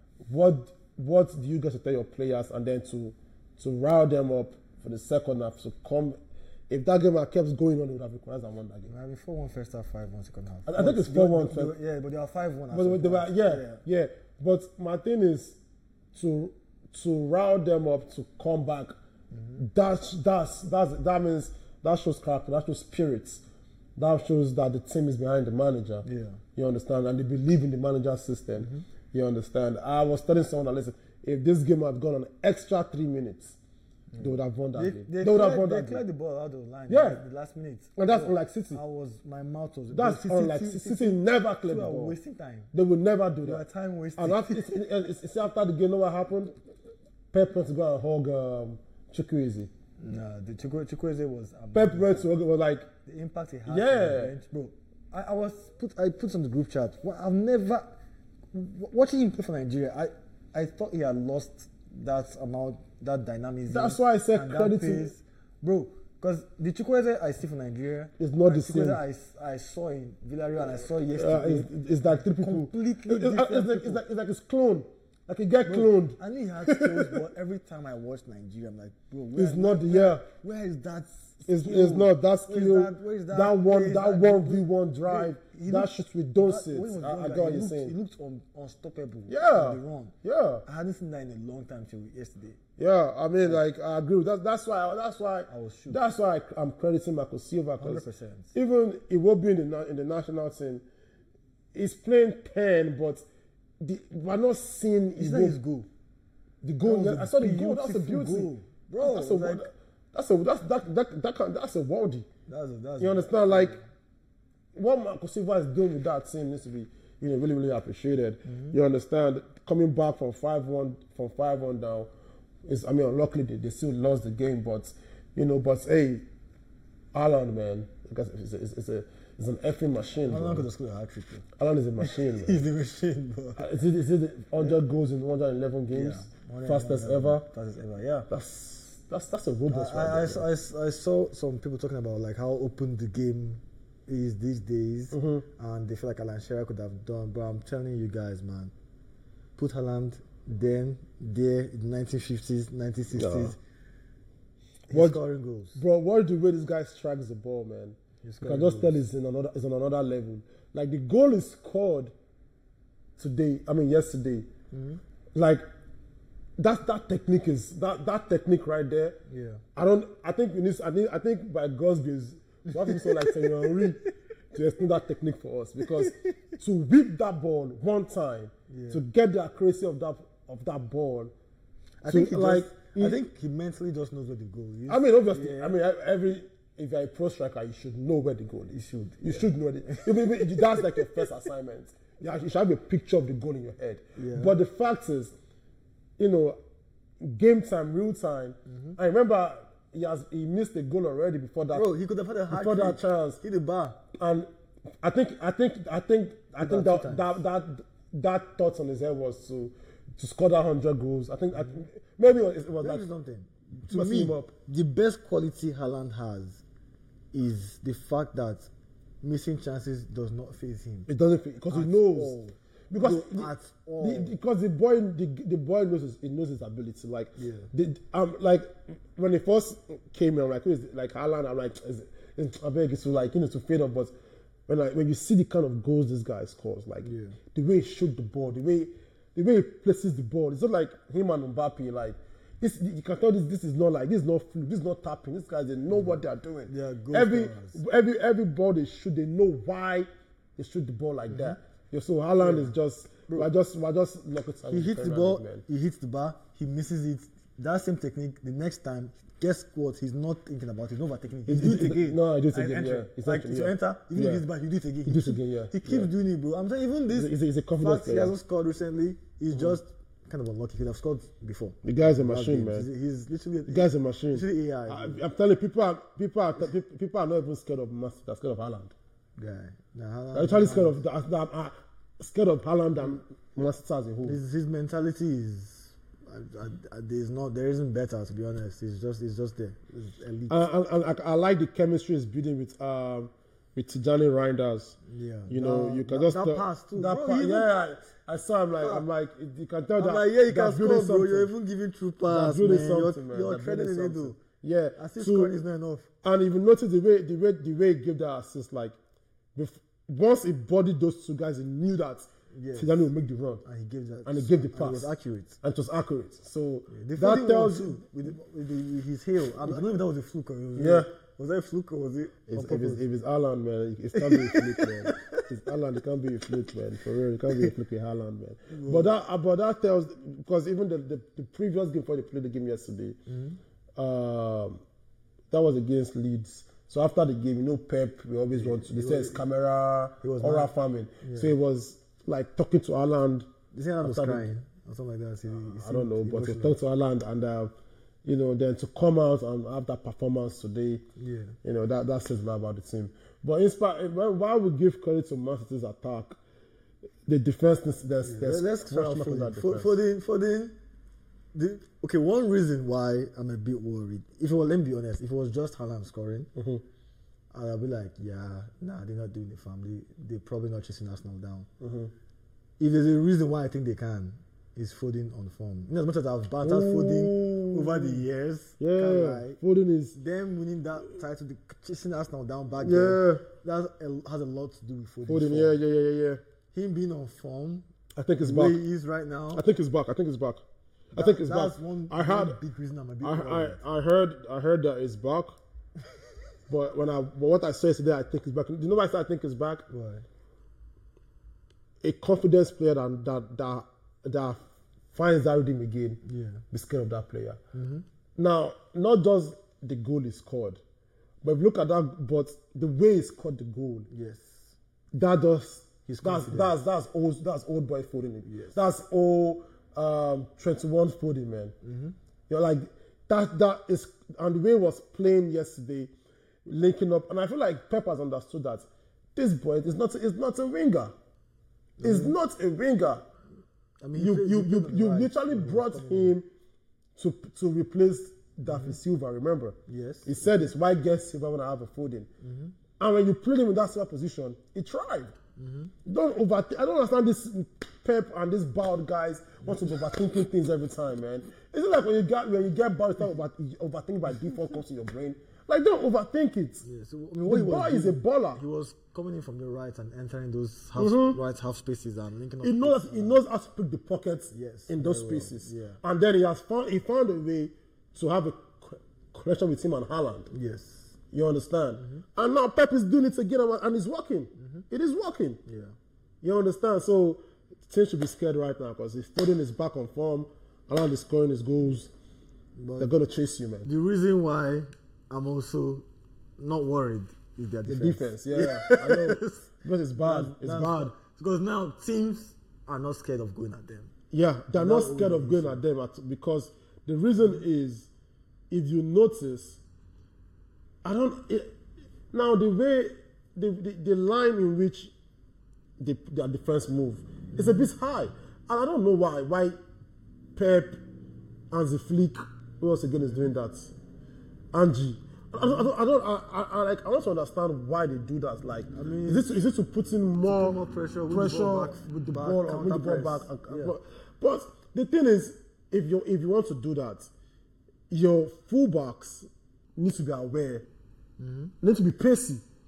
What what do you guys tell your players and then to to rile them up for the second half to come? If that game had kept going on, it would have required and won that game. I mean, four one first half, five one second half. I- I think it's They were- four one they were- first. Yeah, but they are five one. But they were, yeah, yeah, But my thing is to to rile them up to come back. Mm-hmm. That's that's that's that means that shows character, that shows spirits, that shows that the team is behind the manager. Yeah. You understand, and they believe in the manager's system. Mm-hmm. You understand. I was telling someone that listen, if this game had gone an extra three minutes, they would have won that They, game. they, They, would have cleared, won they that cleared game. the ball out of the line. Yeah. in the last minute. And that's So, unlike City. I was my mouth was. That's City- unlike City- City. City- Never cleared City the are ball. wasting time. They would never do They are that. time wasting. And after, it's, it's, it's after the game, you know what happened? Pep went to go and hug um, Chukwueze. Nah, the Chukwu- Chukwueze was. Um, Pep went to hug, was like, the impact he had. Yeah. on the bench, bro. I, I was put. I put on the group chat. Well, I've never w- watching him play for Nigeria. I I thought he had lost that amount, that dynamism. That's why I said and that credit to- pace. bro. Because the Chukwueze I see for Nigeria It's not and the Chukwueze same. I, s- I saw in Villarreal and I saw uh, yesterday. it's, it's like three people. Completely It's, it's, different it's, like, it's, people. like, it's like it's cloned. Like you get cloned. I knew he had skills, but every time I watch Nigeria, I'm like, bro, where, It's not the where, yeah. where is that? It's, skill? it's not that Where is skill. that, where is that, that where one, is that one v one drive. He That looked- shit we don't that- see. when he was I, I younger, get what he you're looked, saying. He looked un, unstoppable. Yeah. on the run. Yeah. I hadn't seen that in a long time till yesterday. Yeah, I mean, like I agree. With that. That's why. That's why. I was shook. That's why I, I'm crediting Marco Silva Hundred because percent. even Iwobi in the na- in the national team, he's playing ten, but the, we're not seeing It's not his Iwobi. goal. The goal. That was yeah, a I saw the goal. That's a beautiful beauty, goal. Bro, That's a like- that's a that's that that that can, that's a worldie. That's a, that's You understand? Like what Marco Silva is doing with that team needs to be, you know, really, really appreciated. Mm-hmm. You understand? Coming back from five one from five one down is, I mean, unluckily they, they still lost the game, but you know, but hey, Alan, man, because it's, a, it's, it's a it's an effing machine. How long bro. could the school hat trick? Alan is a machine, man. He's the machine, bro. Uh, Is it, is it one hundred goals in one hundred eleven games? One- Fastest one- ever? Fastest ever. Yeah. That's that's that's a robust I, right I, there, I, I, I saw some people talking about like how open the game is these days, Mm-hmm. and they feel like Alan Shearer could have done. But I'm telling you guys, man, put Haaland then there in the nineteen fifties, nineteen sixties, Yeah. he's What- scoring goals. Bro, watch the way this guy strikes the ball, man. He's You can scoring just tell goals. it's in another it's on another level. Like the goal is scored today. I mean yesterday. Mm-hmm. Like that that technique is that that technique right there. Yeah. I don't. I think we need. I think. I think by God's grace, we have to be so like Thierry Henry to explain that technique for us because to whip that ball one time, Yeah. to get the accuracy of that of that ball. I to, think he like. just, he- I think he mentally just knows where the goal is. I mean, obviously, Yeah. I mean, every if you're a pro striker, you should know where the goal is. You should, You yeah. should know it. Even if that's like your first assignment. Yeah, you should have a picture of the goal in your head. Yeah. But the fact is, you know, game time, real time. I remember he has he missed a goal already before that. Bro, he could have had a hard before that chance. Hit the bar. And I think I think I think I think that two that that, that that thought on his head was to to score that hundred goals. I think I, maybe it was, it was Let me like tell you something. To messing me, him up. the best quality Haaland has is the fact that missing chances does not phase him. It doesn't fit because he At knows. all. Because No, the, at all. the- because the boy the, the boy knows his, he knows his ability. Like Yeah. the, um like when he first came in, I'm like who is it? Like Haaland, I'm like is, is, I beg it's to like you know to fade up, but when I when you see the kind of goals this guy scores, like Yeah. the way he shoots the ball, the way the way he places the ball, it's not like him and Mbappe. Like this, you can tell this. This is not like this is not fluke. This is not tapping. These guys they know what they are doing. They are goal every scorers. every every ball they shoot, they know why they shoot the ball like that. Yeah, so Haaland is just we're just we're just lucky. He hits the ball, he hits the bar, he misses it. That same technique, the next time, guess what? He's not thinking about it. He's not overtaking it. He He- do it he- again. no, he do it And again, enter. yeah. It's Like, actually- to yeah. enter, even Yeah. if he's back, you do it again. He do it again, yeah. He keeps Yeah. doing it, bro. I'm saying, even this, He's a- he's a confident fact he player. hasn't scored recently, he's just kind of unlucky. He could have scored before. The guy's a Last machine, game. man. He's, he's literally, The guy's a machine. literally A I. I, I'm telling you, people are people are people, people are not even scared of Messi. They're scared of Haaland. guy. Nah, They're actually scared of that. that uh, scared of Haaland and Manchester as a whole. His, his mentality is. I, I, I, there's not, there isn't better, to be honest. It's just, it's just there. It's elite. And, and, and I, I like the chemistry he's building with um with Tijani Reinders. Yeah. You know, That- you can that- just that tell- pass too. That Bro, pass, you yeah. I, I saw him like I'm like you can tell I'm that. like, yeah, you they're can building score, bro. You're something. even giving true They're pass, building man. something, You're, man. you're They're treading building in it, something. though. Yeah. Assist So- scoring is not enough. And if you notice the way the way the way he gave that assist, like bef- once he bodied those two guys, he knew that Yes. Tijani would make the run, And he gave that. and he gave the and pass. It was accurate. and it was accurate. So The that Foden tells one you. too, with, the, with, the, with his heel. I, I don't know if that was a fluke or it was Yeah. Was that a fluke or was it? If, on if, it's, purpose? if it's Haaland, man, it can't be a fluke, man. It's Haaland, it can't be a fluke, man. For real, it can't be a fluke with Haaland, man. But that, uh, but that tells, because even the, the, the previous game before they played the game yesterday, Mm-hmm. um, that was against Leeds. So after the game, you know, Pep, we always want to, they say it's camera, was oral mad. farming. So it was like talking to Haaland. They say I was after the- crying or something like that. He, he I don't know, seemed but to emotional. talk to Haaland and, uh, you know, then to come out and have that performance today, Yeah. you know, that, that says a lot about the team. But in spite, while we give credit to Man City's attack, the defense, there's, there's, there's Let's talk about question marks in that Foden. For, defense. for the for the, the okay, one reason why I'm a bit worried. If it was, let me be honest, if it was just Haaland scoring, Mm-hmm. I'd be like, yeah, nah, they're not doing the family. They're probably not chasing Arsenal down. Mm-hmm. If there's a reason why I think they can, is Foden on form. In as much as I've bantered Foden over the years, Yeah, can't lie, Foden is, them winning that title, the chasing Arsenal down back yeah, then, that has a lot to do with Foden. Foden, yeah, yeah, yeah, yeah, yeah. Him being on form, I think it's the back. way he is right now. I think it's back. I think it's back. I think it's that's back. one, I heard, one big reason I'm a bit I, worried. I, I heard, I heard that it's back. But when I, but what I said today, I think it's back. Do you know why I said I think it's back? Why? A confidence player that that that, that finds that rhythm again, Yeah. be scared of that player. Mm-hmm. Now, not just the goal he scored, but if you look at that, but the way he scored the goal, Yes. that does He's that's confident. that's that's old that's old boy Foden. Yes. That's old um, twenty-one Foden, man. Mm-hmm. You're like that that is, and the way he was playing yesterday, linking up, and I feel like Pep has understood that this boy is not is not a winger. Is not a winger. I mean, he You played- you he you played on the you right. literally He was brought coming in. him to to replace David Silva. Remember? Yes. He said this. Why get Silva when I have a Foden? And when you put him in that Silva position, he tried. Don't overthink. I don't understand this Pep and these bald guys want to be overthinking things every time, man. Is it like when you get when you get bald, start over, overthinking by default comes to your brain? Like, don't overthink it. Yeah, so, I mean, what The he was boy is a doing, baller. He was coming in from the right and entering those half, Mhm. right half spaces and linking up. He knows he knows how to pick the pockets Yes, in those very well, spaces. yeah. And then he has found he found a way to have a co- connection with him and Haaland. Yes. You understand? Mm-hmm. And now Pep is doing it again and and it's working. It is working. Yeah. You understand? So teams should be scared right now because if Foden is back on form, Haaland is scoring his goals, But they're gonna chase you, man. the reason why I'm also not worried is their The defense. defense, yeah, I know. Because it's bad. That's- It's that's- bad. Because now teams are not scared of going at them. Yeah, they're not That scared would of be going at them at, because the reason is, if you notice, I don't. It, now the way the, the the line in which the their defense move is a bit high, and I don't know why. Why Pep, Hansi Flick, who else again is doing that? Angie. I don't, I don't, I, don't I, I, I, like, I want to understand why they do that. Like, I mean, is it, is it to put in more, put more pressure, win the pressure ball back, with the back, ball, and win the ball counter back? press. and- Yeah. but, but the thing is, if you if you want to do that, your fullbacks need to be aware, Mm-hmm. need to be pacey.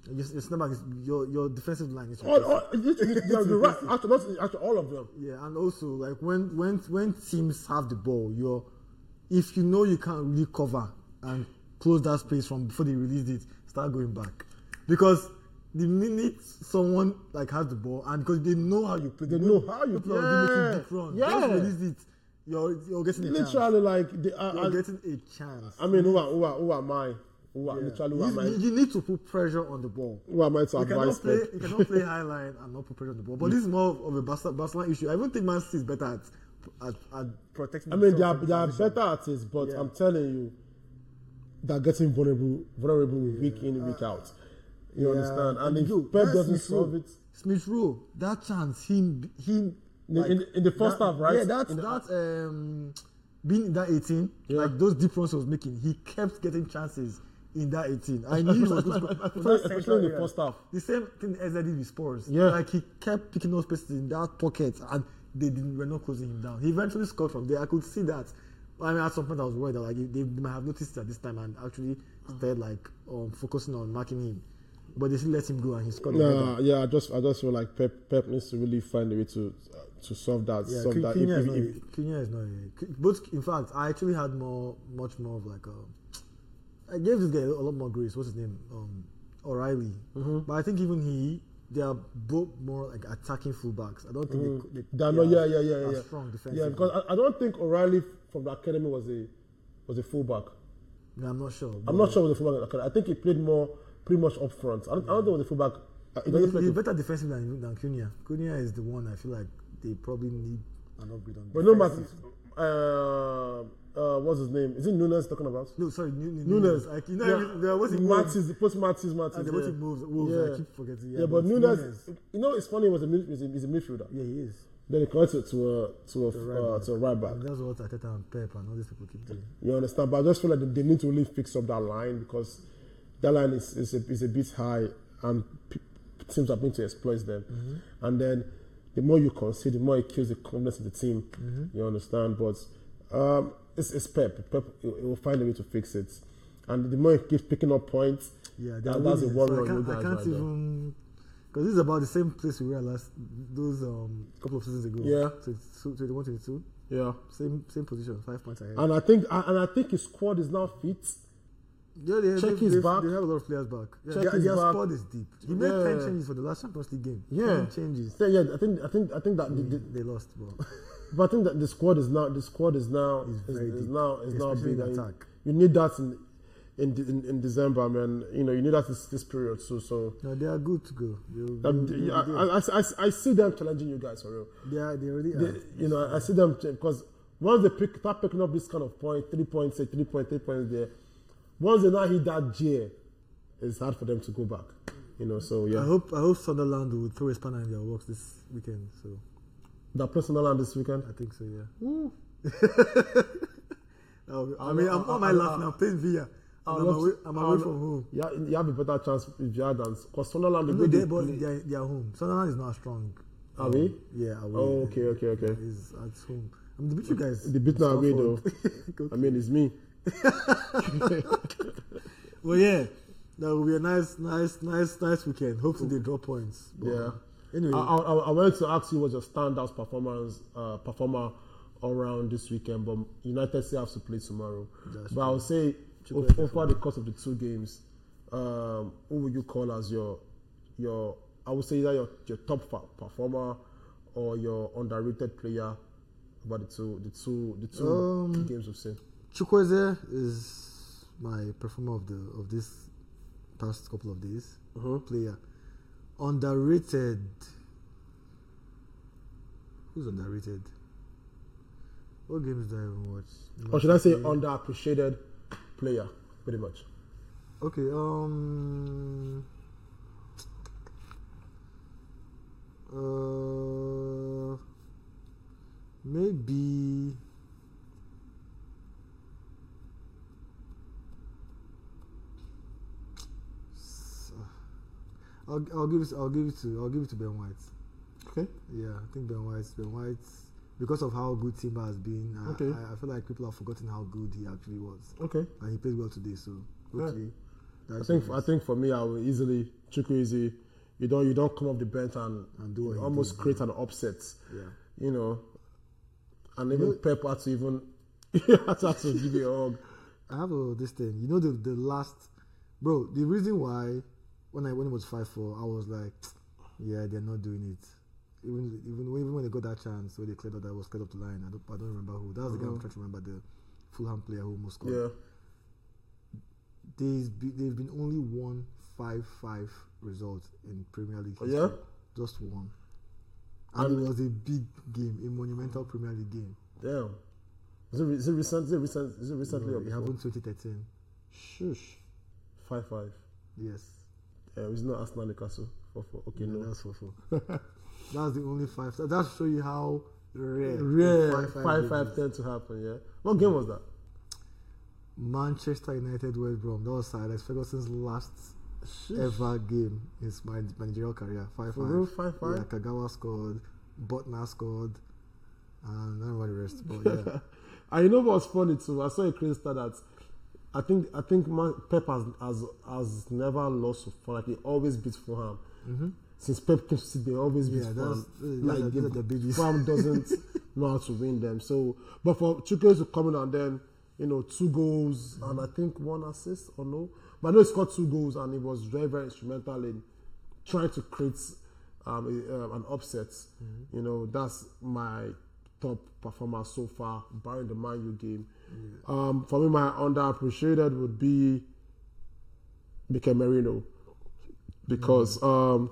Your, your center back is your your defensive line is All, all, you're, you're right. Actually, not, actually, all of them. yeah, and also like when when when teams have the ball, you're if you know you can't really cover and close that space from before they release it, start going back because the minute someone like has the ball and because they know how you play, They know how you play. play. Deep run. Yeah. Just release it. You're you're getting a chance. Literally, like they are. You're getting a chance. I mean, who are who are who am I? Who are Yeah. literally who am you, I? you need to put pressure on the ball. Who am I to You cannot advise play. Pep? You cannot play high line and not put pressure on the ball. But this is more of a Barcelona, Barcelona issue. I even think Man City is better at at, at protecting. I mean, they are, themselves they are from position. better at it, but Yeah. I'm telling you, they're getting vulnerable, vulnerable week in, week out. You Yeah. understand? And if you- Pep that's doesn't Smith Rowe. solve it, Smith Rowe, that chance, him, him. In the- in the- in the first that, half, right? Yeah, that's In the- that. Um, being in that eighteen, Yeah. like those deep runs he was making, he kept getting chances in that eighteen. I knew he was going to score. especially, That especially central in the area. first half. The same thing as did with Spurs. Yeah. Like he kept picking those spaces in that pocket and they didn't, were not closing him down. He eventually scored from there. I could see that. I mean, at some point I was worried that like they might have noticed at this time and actually started like um, focusing on marking him. But they still let him go and he scored. the Nah, header. yeah, I just I just feel like Pep Pep needs to really find a way to uh, to solve that. Yeah, solve that. Cunha If- is if- not. if- Cunha is not. a- Both, in fact, I actually had more, much more of like a. I gave this guy a lot more grace. What's his name? Um, O'Reilly. Mm-hmm. But I think even he, they are both more like attacking fullbacks. I don't think Mhm. they, they, They're not- are yeah, yeah, yeah, as yeah. strong defensively. yeah, because I, I don't think O'Reilly from the academy was a was a fullback. Yeah, I'm not sure. I'm not sure with the fullback. in the academy. I think he played more pretty much up front. I don't, I don't think with the fullback. uh, He He, doesn't play he's the- better defensive than, than Cunha. Cunha is the one I feel like they probably need an upgrade on. But no matter, defensive. uh, uh, what's his name? Is it Nunes talking about? No, sorry, Nu- Nu- Nunes. Like, you know, Yeah. every- there was he moves. Mattis, post Mattis, Mattis. And the yeah. way he moves, moves Yeah. I keep forgetting. Yeah, but Nunes, you know, it's funny. He was a mid, he's a, he's a midfielder. Yeah, he is. Then he converted to a to a The right uh, back. to a right back. And that's what Arteta and Pep and all these people keep doing. You understand? But I just feel like they, they need to really fix up that line because that line is is a, is a bit high and pe- teams are going to exploit them. Mm-hmm. And then the more you concede, the more it kills the confidence of the team. Mm-hmm. You understand? But um, it's, it's Pep. Pep he will find a way to fix it. And the more he keeps picking up points, Yeah, that, that's a winning, worry so I on you can't, I guys can't right there. even because this is about the same place we were last those um couple of seasons ago. Yeah. twenty-two, twenty-one, twenty-two. Yeah. Same same position, five points ahead. And I think and I think his squad is now fit. yeah, they, check they, his they, back. They have a lot of players back. Yeah, Check their, his their back. squad is deep. He made Yeah. ten changes for the last Champions League game. Yeah. ten changes. So, yeah, I think I think I think that the, the, They lost, but but I think that the squad is now the squad is now It's is, very is deep, now is now especially big. in and attack. You need that in in, in in December, man. You know, you need that this, this period. So so no, they are good to go. They'll- um, they'll- yeah, they'll- I, I, I, I see them challenging you guys for real. They are. They already They, are. you know, I see them ch- because once they pick, start picking up this kind of point, three points, say three point, three points there. Once they now hit that J, it's hard for them to go back. You know, so yeah. I hope I hope Sunderland will throw a spanner in their works this weekend. So That personal land this weekend. I think so. Yeah. Woo. I'll be- I I'll- mean, I'm I'll- not my I'll- laughing. I'm playing Villa. I'll And I'm love away, to- I'm I'll away lo- from home. Yeah, you have a better chance if you are than because Sunderland. the No, way they, they but play- they are, they are home. Sunderland is not strong. Are we? Yeah, away. Oh, okay, okay, okay. Is at home. I mean, the beat you guys. The bit now away though. Go- I mean, it's me. well, yeah, that will be a nice, nice, nice, nice weekend. Hopefully, they drop points. But Yeah. Anyway, I, I, I wanted to ask you what your standout performance uh, performer around this weekend, but United still have to play tomorrow. That's but I would say True. over, over the course of the two games, um, who would you call as your your? I would say either your, your top fa- performer or your underrated player about the two the two the two Um, games we've seen. Chukwueze is my performer of the of this past couple of days. Mhm. Player underrated. Who's underrated? What games do I even watch? Or should I say underappreciated player, pretty much. Okay. Um. Uh. Maybe. I'll, I'll give it. I'll give it to. I'll give it to Ben White. Okay. Yeah, I think Ben White. Ben White, because of how good Timber has been. I, Okay. I, I feel like people have forgotten how good he actually was, Okay. and he played well today. So hopefully, I think I think for me, I will easily Chukwueze. You don't you don't come off the bench and, And do what he almost did, create an upset. Yeah. You know, and even know- Pep had to even had to give you a hug. I have a, this thing. You know the the last, bro. The reason why when I when it was five four, I was like, yeah, they're not doing it. Even even when, even when they got that chance, where they cleared up that was cleared up the line. I don't I don't remember who. That was the guy I'm trying to remember, the Fulham player who almost scored. Yeah. There's be, there's been only one five five result in Premier League Oh, history. yeah? Just one. And, And- it was a big game, a monumental Premier League game. Damn. Is it, re- is it recent? Is it recent? Is it You recently? know, or it before? happened twenty thirteen. Shush. Five five. Yes. Yeah, it's not Arsenal Newcastle. Four four. Okay, Yeah, no. that's four four. That's the only five. That that show you how rare Rare. a Five five game tend is. to happen. Yeah. What game was that? Manchester United West Brom. That was Sir Alex Ferguson's last Shush. ever game in his man- managerial career. Five For five. real, five five. Yeah, Kagawa scored, Botner scored, and I don't know the rest. But yeah, And you know what's funny too? I saw a crazy stat that I think I think Man, Pep has, has has never lost to Fulham. Like he always beats Fulham. Since Pep came to City, they always beat Yeah, Fulham. that's- Like those are- the- those are the babies. Fulham doesn't know how to win them. So, but for Chukwueze to come in and then you know two goals and I think one assist or no, but I know he scored two goals and he was very very instrumental in trying to create um, a, uh, an upset. You know, that's my top performer so far, barring the Man U game. Um, for me, my underappreciated would be Mikel Merino because um,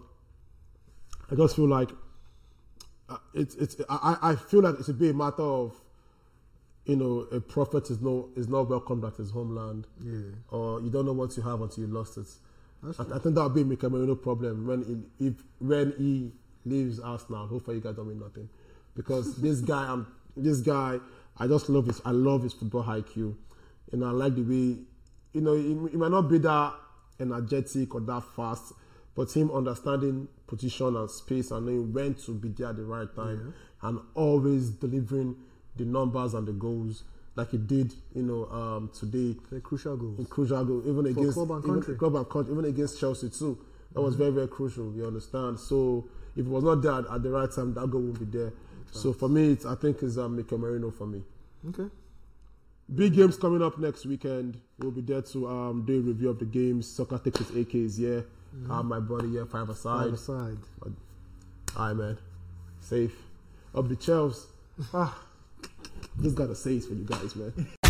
I just feel like uh, it's it's I, I feel like it should be a matter of you know a prophet is no is not welcomed at his homeland, yeah. or you don't know what you have until you lost it. That's I, true. I think that would be a Mikel Merino problem when he, if when he leaves Arsenal. Hopefully, you guys don't mean nothing, because this guy, I'm this guy. I just love his. I love his football I Q, and I like the way, you know, he, he might not be that energetic or that fast, but him understanding position and space and knowing when to be there at the right time, and always delivering the numbers and the goals like he did, you know, um, today. The crucial goals. In crucial goal, even against club and even, country. club and country, even against Chelsea too. That was very very crucial. You understand? So if it was not there at the right time, that goal won't be there. So for me, it's, I think it's um, Mikel Merino for me. Okay. Big games coming up next weekend. We'll be there to um, do a review of the games. Soccer takes its A Ks, yeah. Have my buddy here, five aside. Five aside. Alright, man. Safe. Up the Chelsea. Ah, just gotta say it for you guys, man.